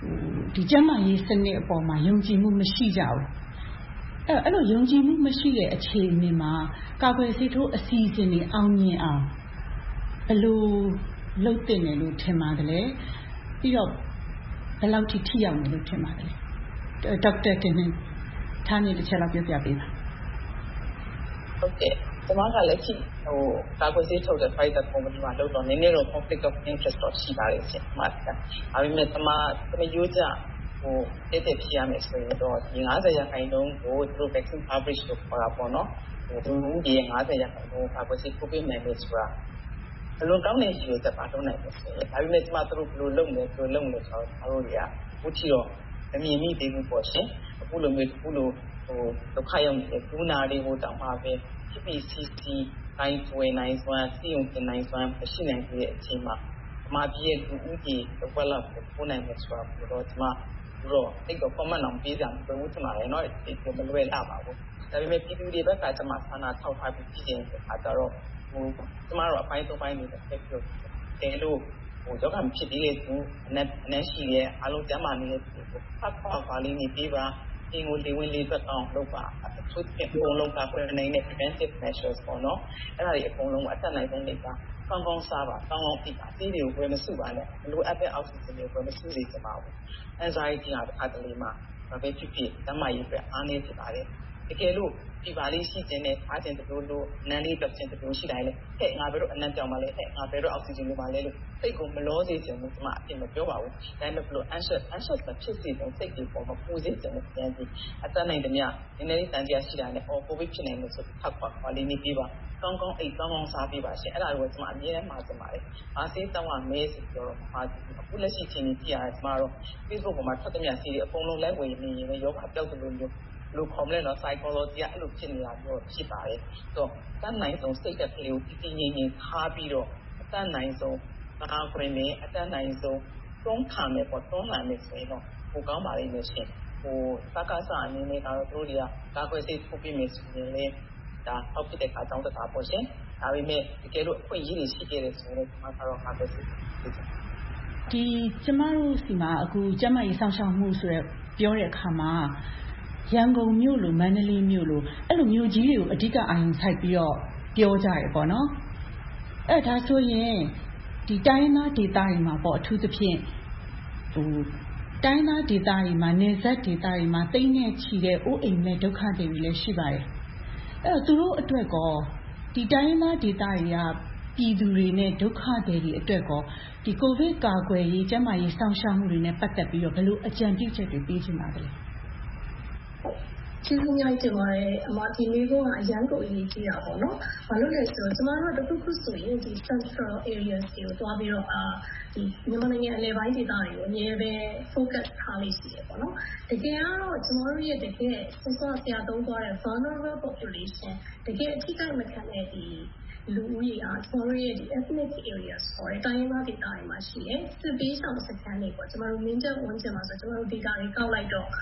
ဒီကျန်းမာရေးစနစ်အပေါ်မှာယုံကြည်မှုမရှိကြဘူးအဲ့လိုယုံကြည်မှုမရှိတဲ့အခြေအနေမှာကာကွယ်ဆေးထိုးအစီအစဉ်တွေအောင်မြင်အောင်ဘယ်လိုလုပ်သင့်တယ်လို့ထင်ပါတယ်လဲပြီးတော့ဘယ်လောက်ထိရောက်မယ်လို့ထင်ပါတယ်လဲဒေါက်တာတင်နေထားနေတစ်ချက်လောက်ပြောပြပေးပါဟုတ်ကဲ့ကျွန်မကလည်းကာကွယ်ဆေးထုတ်တဲ့ Pfizer company မှာလုပ်တော့နည်းနည်းတော့ conflict of interest တော့ရှိပါတယ်ရှင်။ဒါပေမဲ့ကျွန်မရိုးကြတဲ့ဖြစ်ရမယ်ဆိုရင်တော့ဒီ50%ကိုသူတို့ vaccine coverage လို့ခေါ်တာပေါ့နော်။သူတို့ဒီ50%ကာကွယ်ဆေးထိုးပေးနိုင်လို့ဆိုတာအလွန်ကောင်းတဲ့ရည်ရွယ်ချက်ပါတော့နိုင်တယ်ဆိုရင်ဒါပေမဲ့ကျွန်မတို့ဘယ်လိုလုပ်မလဲဆိုတော့ကျွန်တော်တို့တွေကအခုထိတော့မမြင်မိသေးဘူးပေါ့ရှင်။အခုလိုဒုက္ခရောက်နေတဲ့ဒူနာတွေကိုတောင်းပါပဲPPCC တိုင်းသွေးနိုင်စွမ်းစီယုံတင်နိုင်စွမ်းမရှိနိုင်တဲ့အချိန်မှာအမှားပြည့်လူဦးကြီးဘယ်လောက်ပို့နိုင်မှာဆိုတာတော့ကျွန်မတို့အဲ့တော့ comment အောင်ပေးကြတယ်ဘယ်လိုထင်ပါလဲเนาะဒီမလွယ်လာပါဘူးဒါပေမဲ့ပြည်သူတွေဘက်ကကျွန်မဆန္ဒထောက်ထားပြီးကြည့်ရင်အခါကျတော့ကျွန်မတို့အပိုင်းသုံးပိုင်းနေတဲ့ဆက်ပြီးတယ်လို့ယောဂဖြစ်သေးတဲ့သူအနက်ရှိရဲ့အလုံးကျမ်းမာနေတဲ့သူကိုဖတ်ပါလေးနေပေးပါအင်းကိုလေဝင်လေးသက်အောင်လုပ်ပါအထူးသဖြင့်အကုန်လုံးကကိုယ်နိုင်တဲ့ preventive measures ပေါ့နော်အဲ့ဒါတွေအကုန်လုံးအတက်နိုင်ဆုံးတွေကကောင်းကောင်းစားပါကောင်းကောင်းပြီးပါအသေးတွေကိုဝယ်မစုပါနဲ့လိုအပ်တဲ့ oxygen တွေဝယ်မစုစေချင်ပါဘူး anxiety ကတစ်ခါတလေမှာပဲဖြစ်တမ်းမာရေးအတွက်အားနည်းဖြစ်ပါတယ်တကယ်လို့ဒီပါလေးရှိခြင်းနဲ့အားခြင်းတလို့လို့နန်းလေးတစ်ခြင်းတလို့ရှိတိုင်းလေဟဲ့ငါဘယ်တော့အနံ့ကြောင်ပါလဲဟဲ့ငါဘယ်တော့အောက်ဆီဂျင်လိုပါလဲလို့စိတ်ကိုမလောစေချင်ဘူးကျွန်မအပြင်မပြောပါဘူးဒါပေမဲ့ဘလို့ anxious ဖြစ်စေတဲ့စိတ်တွေပေါ်မှာပူစေချင်တဲ့ပြန်ပြီးအတတ်နိုင်တဲ့မြနည်းနည်းလေးတန်ကြာရှိတာနဲ့ကိုဗစ်ဖြစ်နေလို့ဆိုထောက်ပါလေးနေပြီးပါကောင်းကောင်းအိတ်ကောင်းကောင်းစားပေးပါရှင်အဲ့ဒါကိုကျွန်မအမြဲတမ်းမှာစင်ပါတယ်အားစေးတောင်းရမဲဆိုတော့အခုလက်ရှိချင်းကြီးကြည့်ရတယ်ကျွန်မတို့ Facebook ပေါ်မှာထွက်သမျှစီးတွေအကုန်လုံးလိုက်ဝေနေရင်ရောဂါပျောက်တယ်လို့မျိုးလို့ခေါ်မလဲနော် psychology ကအဲ့လိုဖြစ်နေတာမျိုးဖြစ်ပါတယ်ဆိုတော့တန်းနိုင်ဆုံးစိတ်ကလေးကိုတည်တည်ငြိမ်ငြိမ်ထားပြီးတော့အတန်းနိုင်ဆုံးကာကွယ်မယ်အတန်းနိုင်ဆုံးသုံးခံမယ်ပေါ့သုံးနိုင်မယ်ဆိုရင်တော့ပိုကောင်းပါလိမ့်မယ်ရှင်စကားစအနေနဲ့ကတော့တို့တွေကကာကွယ်ဆေးထိုးပေးမယ်ဆိုရင်လည်းဒါအောက်ဖြစ်တဲ့ခါတောင်းတတာပေါ့ရှင်ဒါပေမဲ့တကယ်လို့အခွင့်အရေးတွေရှိခဲ့တယ်ဆိုရင်လည်းကျွန်မကတော့ကာကွယ်ဆေးဒီကျမတို့စီမှာအခုကျမရေးဆောင်ရှောက်မှုဆိုရပြောတဲ့အခါမှာရန်ကုန်မြို့လိုမန္တလေးမြို့လိုအဲ့လိုမြို့ကြီးတွေကိုအဓိကအာရုံစိုက်ပြီးတော့ပြောကြရပေါ့နော်အဲ့ဒါဆိုရင်ဒီတိုင်းသားဒေသတွေမှာပေါ့အထူးသဖြင့်တိုင်းသားဒေသတွေမှာနေဆက်ဒေသတွေမှာတိတ်နဲ့ချီတဲ့အိုးအိမ်မဲ့ဒုက္ခတွေလည်းရှိပါတယ်အဲ့တော့သူတို့အတွက်ကောဒီတိုင်းသားဒေသတွေကပြည်သူတွေနဲ့ဒုက္ခတွေအတွက်ကောဒီကိုဗစ်ကာကွယ်ရေးကျန်းမာရေးဆောင်ရှောက်မှုတွေနဲ့ပတ်သက်ပြီးတော့ဘယ်လိုအကြံပြုချက်တွေပေးချင်ပါလဲကျေးဇူးများတင်ပါတယ်အမဒီနေ့ကအရန်ကိုအရေးကြီးတာပေါ့နော်ဘာလို့လဲဆိုတော့ကျမတို့တစ်ခုဆိုရင်ဒီ central areas တွေကိုတွားပြီးတော့ဒီမြန်မာနိုင်ငံအလယ်ပိုင်းဒေသတွေကိုအများပဲ focus ထားလို့ရှိတယ်ပေါ့နော်တကယ်ကတော့ကျမတို့ရဲ့တကယ်စစဆရာသုံးသွားတဲ့ vulnerable population တကယ်အထိကိမခံတဲ့ဒီလူဦးရေအားကျမတို့ရဲ့ဒီ ethnic areas ဆိုတဲ့တိုင်းရင်းသားဒေသတွေမှာရှိတယ်စစ်ပေးဆောင်စခန်းတွေပေါ့ကျမတို့မင်းတပ်ဝန်ကျင်မှာဆိုကျမတို့ဒေတာတွေကောက်လိုက်တော့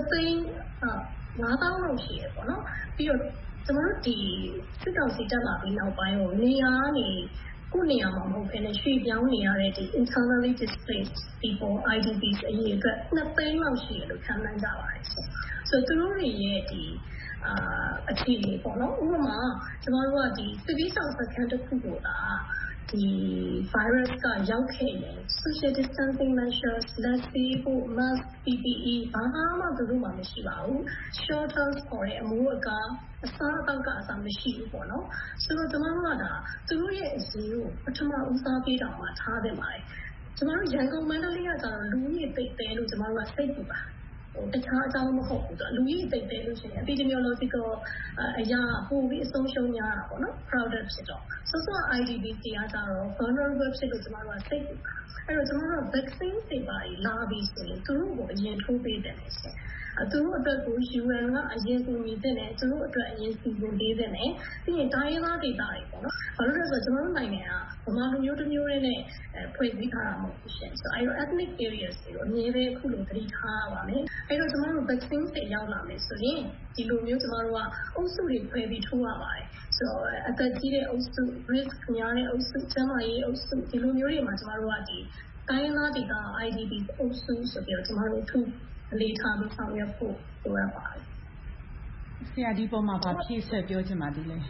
9,000 လောက်ရှိရပေါ့နော်ပြီးတော့ကျမတို့ဒီစစ်ကောင်စီတက်လာပြီးနောက်ပိုင်းကိုနေရာကနေကိုနေရာမှာမဟုတ်ဘဲနဲ့ရွှေ့ပြောင်းနေရတဲ့ဒီ internally displaced people IDPs အရေးအတွက်2,000,000 လောက်ရှိရလို့ခန့်မှန်းကြပါတယ်ဆိုတော့သူတို့တွေရဲ့ဒီအခြေအနေပေါ့နော်ဥပမာကျမတို့ကဒီစစ်ပေးဆောင်စခန်းတစ်ခုကိုဒီ virus ကရောက်ခဲ့ရင် social distancing measures လက်ဆေးဖို့ mask PPE ဘာမှသူတို့မှမရှိပါဘူး shelters ခေါ်တဲ့အမိုးအကာအစားအသောက်ကအစားမရှိဘူးပေါ့နော်ဆိုတော့ကျမတို့ကသူတို့ရဲ့အရေးကိုပထမဦးစားပေးတောင်မှထားသင့်ပါတယ်ကျမတို့ရန်ကုန်မန္တလေးကကျတော့လူကြီးသိတဲ့လို့ကျမတို့ကစိတ်ပူပါတခြားအကြောင်းမဟုတ်ဘူးလူကြီးသိတဲ့လို့ရှိရင် epidemiological အရာပိုပြီးအဆုံးရှုံးများတာပေါ့နော် crowded ဖြစ်တော့ဆို IDP တွေကကျတော့ vulnerable ဖြစ်လို့ကျမတို့ကစိတ်ပူပါအဲ့တော့ကျမတို့က vaccine တွေပါလာပြီးဆိုရင်သူတို့ကိုအရင်ထိုးပေးတယ်ရှင်သူတို့အတွက်ကို UN ကအရင်ကူညီတဲ့နဲ့သူတို့အတွက်အရင်စီစဉ်ပေးတဲ့နဲ့ပြီးရင်တိုင်းရင်းသားဒေသတွေပေါ့နော်ဘာလို့လဲဆိုတော့ကျမတို့နိုင်ငံကဗမာလူမျိုးတစ်မျိုးနဲ့ဖွဲ့စည်းထားတာမဟုတ်ဘူးရှင်ဆိုတော့ ethnic areas တွေကိုအမြဲပဲအခုလိုသတိထားရပါမယ်အဲ့တော့ကျမတို့ vaccine တွေရောက်လာမယ်ဆိုရင်ဒီလိုမျိုးကျမတို့ကအုပ်စုတွေဖွဲ့ပြီးထိုးရပါတယ်ဆိုတော့အသက်ကြီးတဲ့အုပ်စု risk များတဲ့အုပ်စုကျန်းမာရေးအုပ်စုဒီလိုမျိုးတွေမှာကျမတို့ကဒီတိုင်းရင်းသားဒေသ IDP အုပ်စုဆိုပြီးတော့ကျမတို့ထူးအလေးထားပြီးဆောင်ရွက်ဖို့လိုအပ်ပါတယ်ဆရာဒီပေါ်မှာဗာဖြည့်ဆွဲပြောချင်ပါသေးလဲ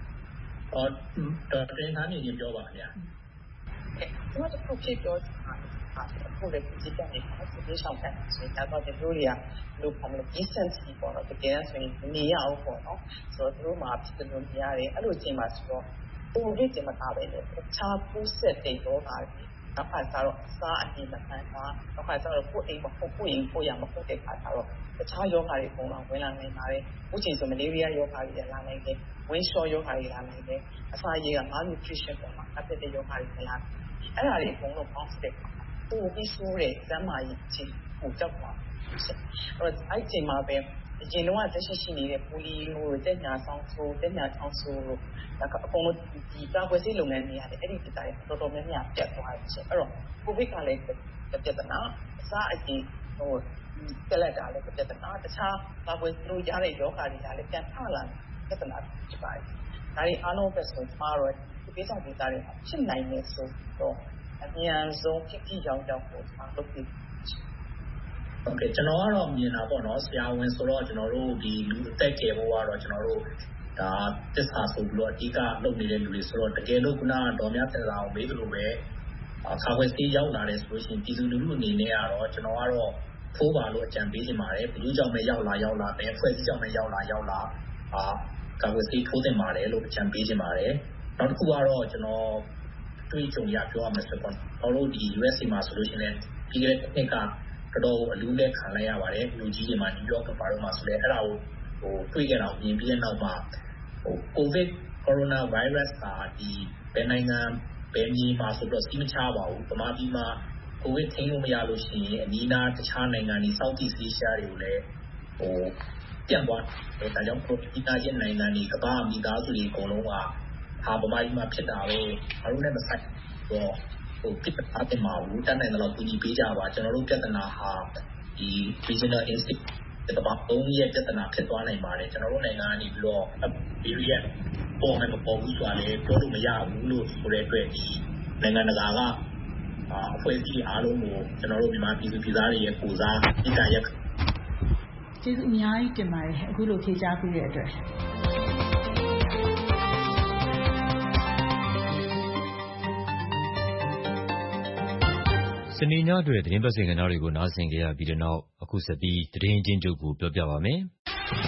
တော်တင်သားနေရင်ပြောပါခင်ဗျာကျမတို့ခုဖြည့်ပြောချင်ပါတယ်အခုလည်းဒီကြတဲ့ဆက်ပြီးဆောင်ခံဆိုတော့ဒီလိုတွေကလို့ပုံလို့ decency ပေါ့နော်တကယ်ဆိုရင်နေရအောင်ပေါ့နော်ဆိုတော့သူတို့မှာဖြစ်တယ်လို့နေရတယ်အဲ့လိုအချိန်မှာဆိုတော့ပုံရိပ်တင်မှာပဲလေတခြားပူးဆက်တဲ့ရောဂါတွေနောက်ခါကျတော့အစားအပြင်မခံတာနောက်ခါကျတော့ကိုယ်အိမ်မဟုတ်ကိုယ်ရင်ကိုယ်ရမဟုတ်တဲ့ခါကျတော့တခြားရောဂါတွေပုံတော့ဝင်လာနိုင်ပါတယ်အခုချိန်ဆိုမလေးရီးယားရောဂါတွေလာနိုင်တယ်ဝင်းလျှောရောဂါတွေလာနိုင်တယ်အစာရည်က malnutrition ပေါ့မှာအဖြစ်တဲ့ရောဂါတွေလာအဲ့ဒါတွေအကုန်လုံးပေါင်းစတဲ့ပို့ပြီးဆိုးတဲ့ဇမ်းမာရေးချင်းကိုကြောက်ပါအဲ့ချိန်မှာပဲအရင်တော့တက်ရှိနေတဲ့ပူလီလိုတက်ညာဆောင်ဆိုတက်ညာချောင်းဆိုလို့ဒါကအကုန်လုံးဒီကာကွယ်ဆေးလုပ်ငန်းတွေရတယ်အဲ့ဒီဒေသတွေတော်တော်များများပြတ်သွားတယ်ဆိုအဲ့တော့ကိုဗစ်ကလည်းပြဿနာအစားအကြီးကလပ်တာလည်းပြဿနာတခြားကာကွယ်လို့ရတဲ့ယောဂါတွေကလည်းပြန်ထလာပြဿနာဖြစ်ပါတယ်ဒါတွေအားလုံးပဲဆိုတော့ဒီကိစ္စဒေသတွေဖြစ်နိုင်နေဆိုတော့အများဆုံးဖြစ်ရောက်ကိုလုပ်ပြီးဟုတ်ကဲ့ကျွန်တော်ကတော့မြင်တာပေါ့နော်ဆရာဝန်ဆိုတော့ကျွန်တော်တို့ဒီလူအသက်ကျယ်ဖို့ကတော့ကျွန်တော်တို့ဒါသစ္စာဆိုပြီးတော့အဓိကလုပ်နေတဲ့လူတွေဆိုတော့တကယ်လို့ခုနကတော့များသစ္စာကိုမေးသလိုပဲခါခွဲစီးရောက်လာတယ်ဆိုလို့ရှိရင်ပြည်သူလူထုအနေနဲ့ကတော့ကျွန်တော်ကတော့ဖိုးပါလို့အကြံပေးနေပါတယ်ဘယ်သူကြောင့်ပဲရောက်လာပဲဖွဲ့စည်းကြောင့်ပဲရောက်လာခါခွဲစီးထိုးတင်ပါတယ်လို့အကြံပေးနေပါတယ်နောက်တစ်ခုကတော့ကျွန်တော်တွေးကြုံရပြောရမယ်ဆိုတော့ကျွန်တော်တို့ဒီ USA မှာဆိုလို့ရှိရင်ပြီးခဲ့တဲ့တစ်နှစ်ကတော်အလူးလက်ခံလိုက်ရပါတယ်လူကြီးတွေမှာနယူးယောက်တို့ဘာလို့မှဆိုလဲအဲ့ဒါကိုတွေ့ကြတာမြင်ပြီးတဲ့နောက်မှာကိုဗစ်ကိုရိုနာဗိုင်းရပ်စ်ဟာဒီဘယ်နိုင်ငံဘယ်မြေမှာဆိုတော့စီးမချပါဘူးဗမာပြည်မှာကိုဗစ်ထိန်းလို့မရလို့ရှိရင်အနီးနားတခြားနိုင်ငံတွေ Southeast Asia တွေကိုလည်းပြန်သွားတယ်ဒါကြောင့်ဒီနာချင်းနိုင်ငံတွေကမ္ဘာမိသားစုတွေအကုန်လုံးကဟာဗမာပြည်မှာဖြစ်တာပဲဘာလို့လဲမဆိုင်တော့ပြဿနာတင်မှာဘူးတန်းနိုင်တော့ကူညီပေးကြပါကျွန်တော်တို့ပြဿနာဟာဒီ regional instinct တပတ်3ရက်ပြဿနာဖြစ်သွားနိုင်ပါတယ်ကျွန်တော်တို့နိုင်ငံကနေပြီးတော့ period ပေါ်မှာမပေါ်ဘူးဆိုတာလည်းပြောလို့မရဘူးလို့ဆိုတဲ့အတွက်ဒီနိုင်ငံတကာကအဖွဲ့အစည်းအားလုံးကိုကျွန်တော်တို့မြန်မာပြည်သူပြည်သားတွေရဲ့ကိုစားအစ်တာရက်ကျေးဇူးအများကြီးတင်ပါတယ်အခုလိုဖြေကြားပေးတဲ့အတွက်စနေညအတွက်သတင်းပတ်စင်ကဏ္ဍတွေကိုနားဆင်ကြရပြီးတဲ့နောက်အခုဆက်ပြီးသတင်းချင်းချုပ်ကိုပြောပြပါမယ်။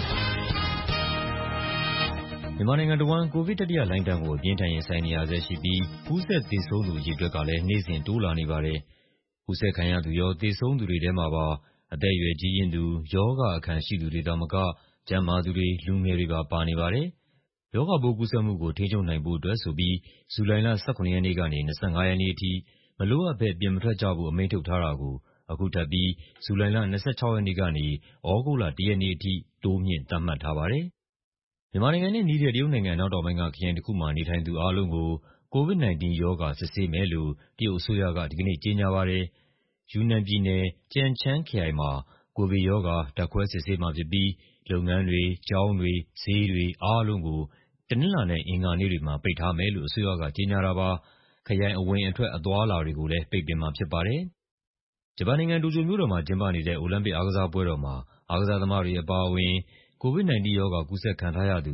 မြန်မာနိုင်ငံတဝန်းကိုဗစ်တတိယလှိုင်းဒဏ်ကိုအပြင်းထန်ရင်ဆိုင်နေရဆဲရှိပြီးကူးစက်သေဆုံးသူအရေအတွက်ကလည်းနေ့စဉ်တိုးလာနေပါတယ်။ကူးစက်ခံရသူရောသေဆုံးသူတွေထဲမှာပါအသက်အရွယ်ကြီးရင့်သူ၊ရောဂါအခံရှိသူတွေသာမကကျန်းမာသူတွေ၊လူငယ်တွေပါနေပါတယ်။ရောဂါပိုးကူးစက်မှုကိုထိန်းချုပ်နိုင်ဖို့အတွက်ဆိုပြီးဇူလိုင်လ 17 ရက်နေ့ကနေ 25 ရက်နေ့အထိမလိုအပ်ဘဲအပြင်မထွက်ကြဖို့အမိန့်ထုတ်ထားတာကိုအခုထပ်ပြီးဇူလိုင်လ 26 ရက်နေ့ကနေသြဂုတ်လ 1 ရက်နေ့အထိတိုးမြှင့်သတ်မှတ်ထားပါတယ်။မြန်မာနိုင်ငံနဲ့နီးတဲ့တရုတ်နိုင်ငံအနောက်တောင်ပိုင်းကခရိုင်တစ်ခုမှာနေထိုင်သူအားလုံးကို COVID-19 ရောဂါစစ်ဆေးမယ်လို့တရုတ်အစိုးရကဒီကနေ့ကြေညာပါတယ်။ယူနန်ပြည်နယ်၊ကျန်ချန်းခရိုင်မှာကိုဗစ်ရောဂါဓာတ်ခွဲစစ်ဆေးမှာဖြစ်ပြီးလုပ်ငန်းတွေ၊ကျောင်းတွေ၊ဈေးတွေအားလုံးကိုတနင်္လာနဲ့အင်္ဂါနေ့တွေမှာပိတ်ထားမယ်လို့အစိုးရကကြေညာတာပါ။ခရိုင်အဝင်အထွက်အသွားအလာတွေကိုလည်းပိတ်ပင်မှာဖြစ်ပါတယ်။ဂျပန်နိုင်ငံတိုကျိုမြို့တော်မှာကျင်းပနေတဲ့အိုလံပစ်အားကစားပွဲတော်မှာအားကစားသမားတွေအပါအဝင် COVID-19 ရောဂါကူးစက်ခံထားရသူ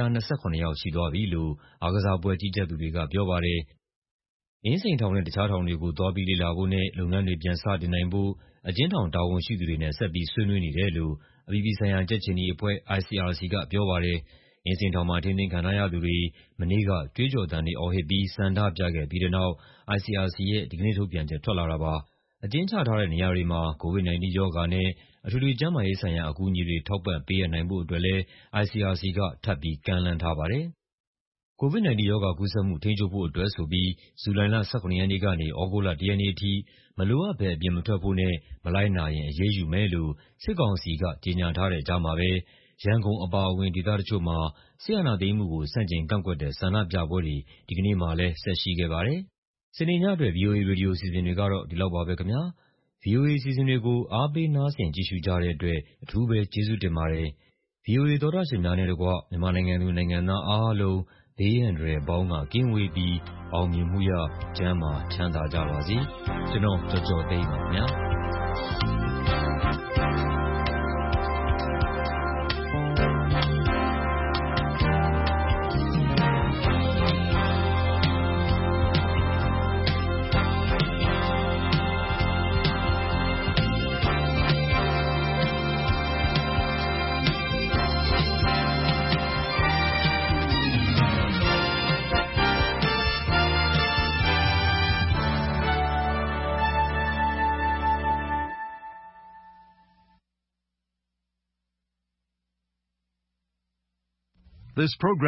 127 ယောက်ရှိသွားပြီလို့အားကစားပွဲကြီးကြပ်သူတွေကပြောပါတယ်။အင်းစိန်ထောင်နဲ့တခြားထောင်တွေကိုသွားပြီးလေ့လာဖို့နဲ့လုပ်ငန်းတွေပြန်စတင်နိုင်ဖို့အကျဉ်းထောင်တာဝန်ရှိသူတွေနဲ့ဆက်ပြီးဆွေးနွေးနေတယ်လို့အပြည်ပြည်ဆိုင်ရာကြက်ခြေနီအဖွဲ့ ICRC ကပြောပါတယ်။အင်းစိန်ထောင်မှာထိန်းသိမ်းခံထားရသူတွေမနေ့ကကြွေးကြော်သံတွေအော်ဟစ်ပြီးဆန္ဒပြခဲ့ပြီးတဲ့နောက် ICRC ရဲ့ဒီကနေ့ထုတ်ပြန်ချက်ထွက်လာတာပါ။အကျဉ်းချထားတဲ့နေရာတွေမှာ COVID-19 ရောဂါနဲ့အထွေထွေကျန်းမာရေးဆိုင်ရာအကူအညီတွေထောက်ပံ့ပေးအပ်နိုင်ဖို့အတွက်လည်း ICRC ကထပ်ပြီးကမ်းလှမ်းထားပါတယ်။ COVID-19 ရောဂါကူးစက်မှုထိန်းချုပ်ဖို့အတွက်ဆိုပြီးဇူလိုင်လ 17 ရက်နေ့ကနေသြဂုတ်လ 1 ရက်နေ့အထိမလိုအပ်ဘဲအပြင်မထွက်ဖို့နဲ့မလိုက်နာရင်အရေးယူမယ်လို့စစ်ကောင်စီကကြေညာထားတဲ့ကြားမှာပဲရန်ကုန်အပါအဝင်ဒေသတချို့မှာစစ်အာဏာသိမ်းမှုကိုဆန့်ကျင်ကန့်ကွက်တဲ့ဆန္ဒပြပွဲတွေဒီကနေ့မှာလည်းဆက်ရှိခဲ့ပါတယ်။စနေညအတွက် VOA ရေဒီယိုအစီအစဉ်တွေကတော့ဒီလောက်ပါပဲခင်ဗျာ။ VOA အစီအစဉ်တွေကိုအားပေးနားဆင်ကြည့်ရှုကြတဲ့အတွက်အထူးပဲကျေးဇူးတင်ပါတယ်။ VOA သောတရှင်များနဲ့တကွမြန်မာနိုင်ငံသူနိုင်ငံသားအားလုံးဘေးအန္တရာယ်ပေါင်းကကင်းဝေးပြီးအောင်မြင်မှုရကျန်းမာချမ်းသာကြပါစေ။ကျွန်တော်ကျော်ကျော်သိန်းပါခင်ဗျာ။ This program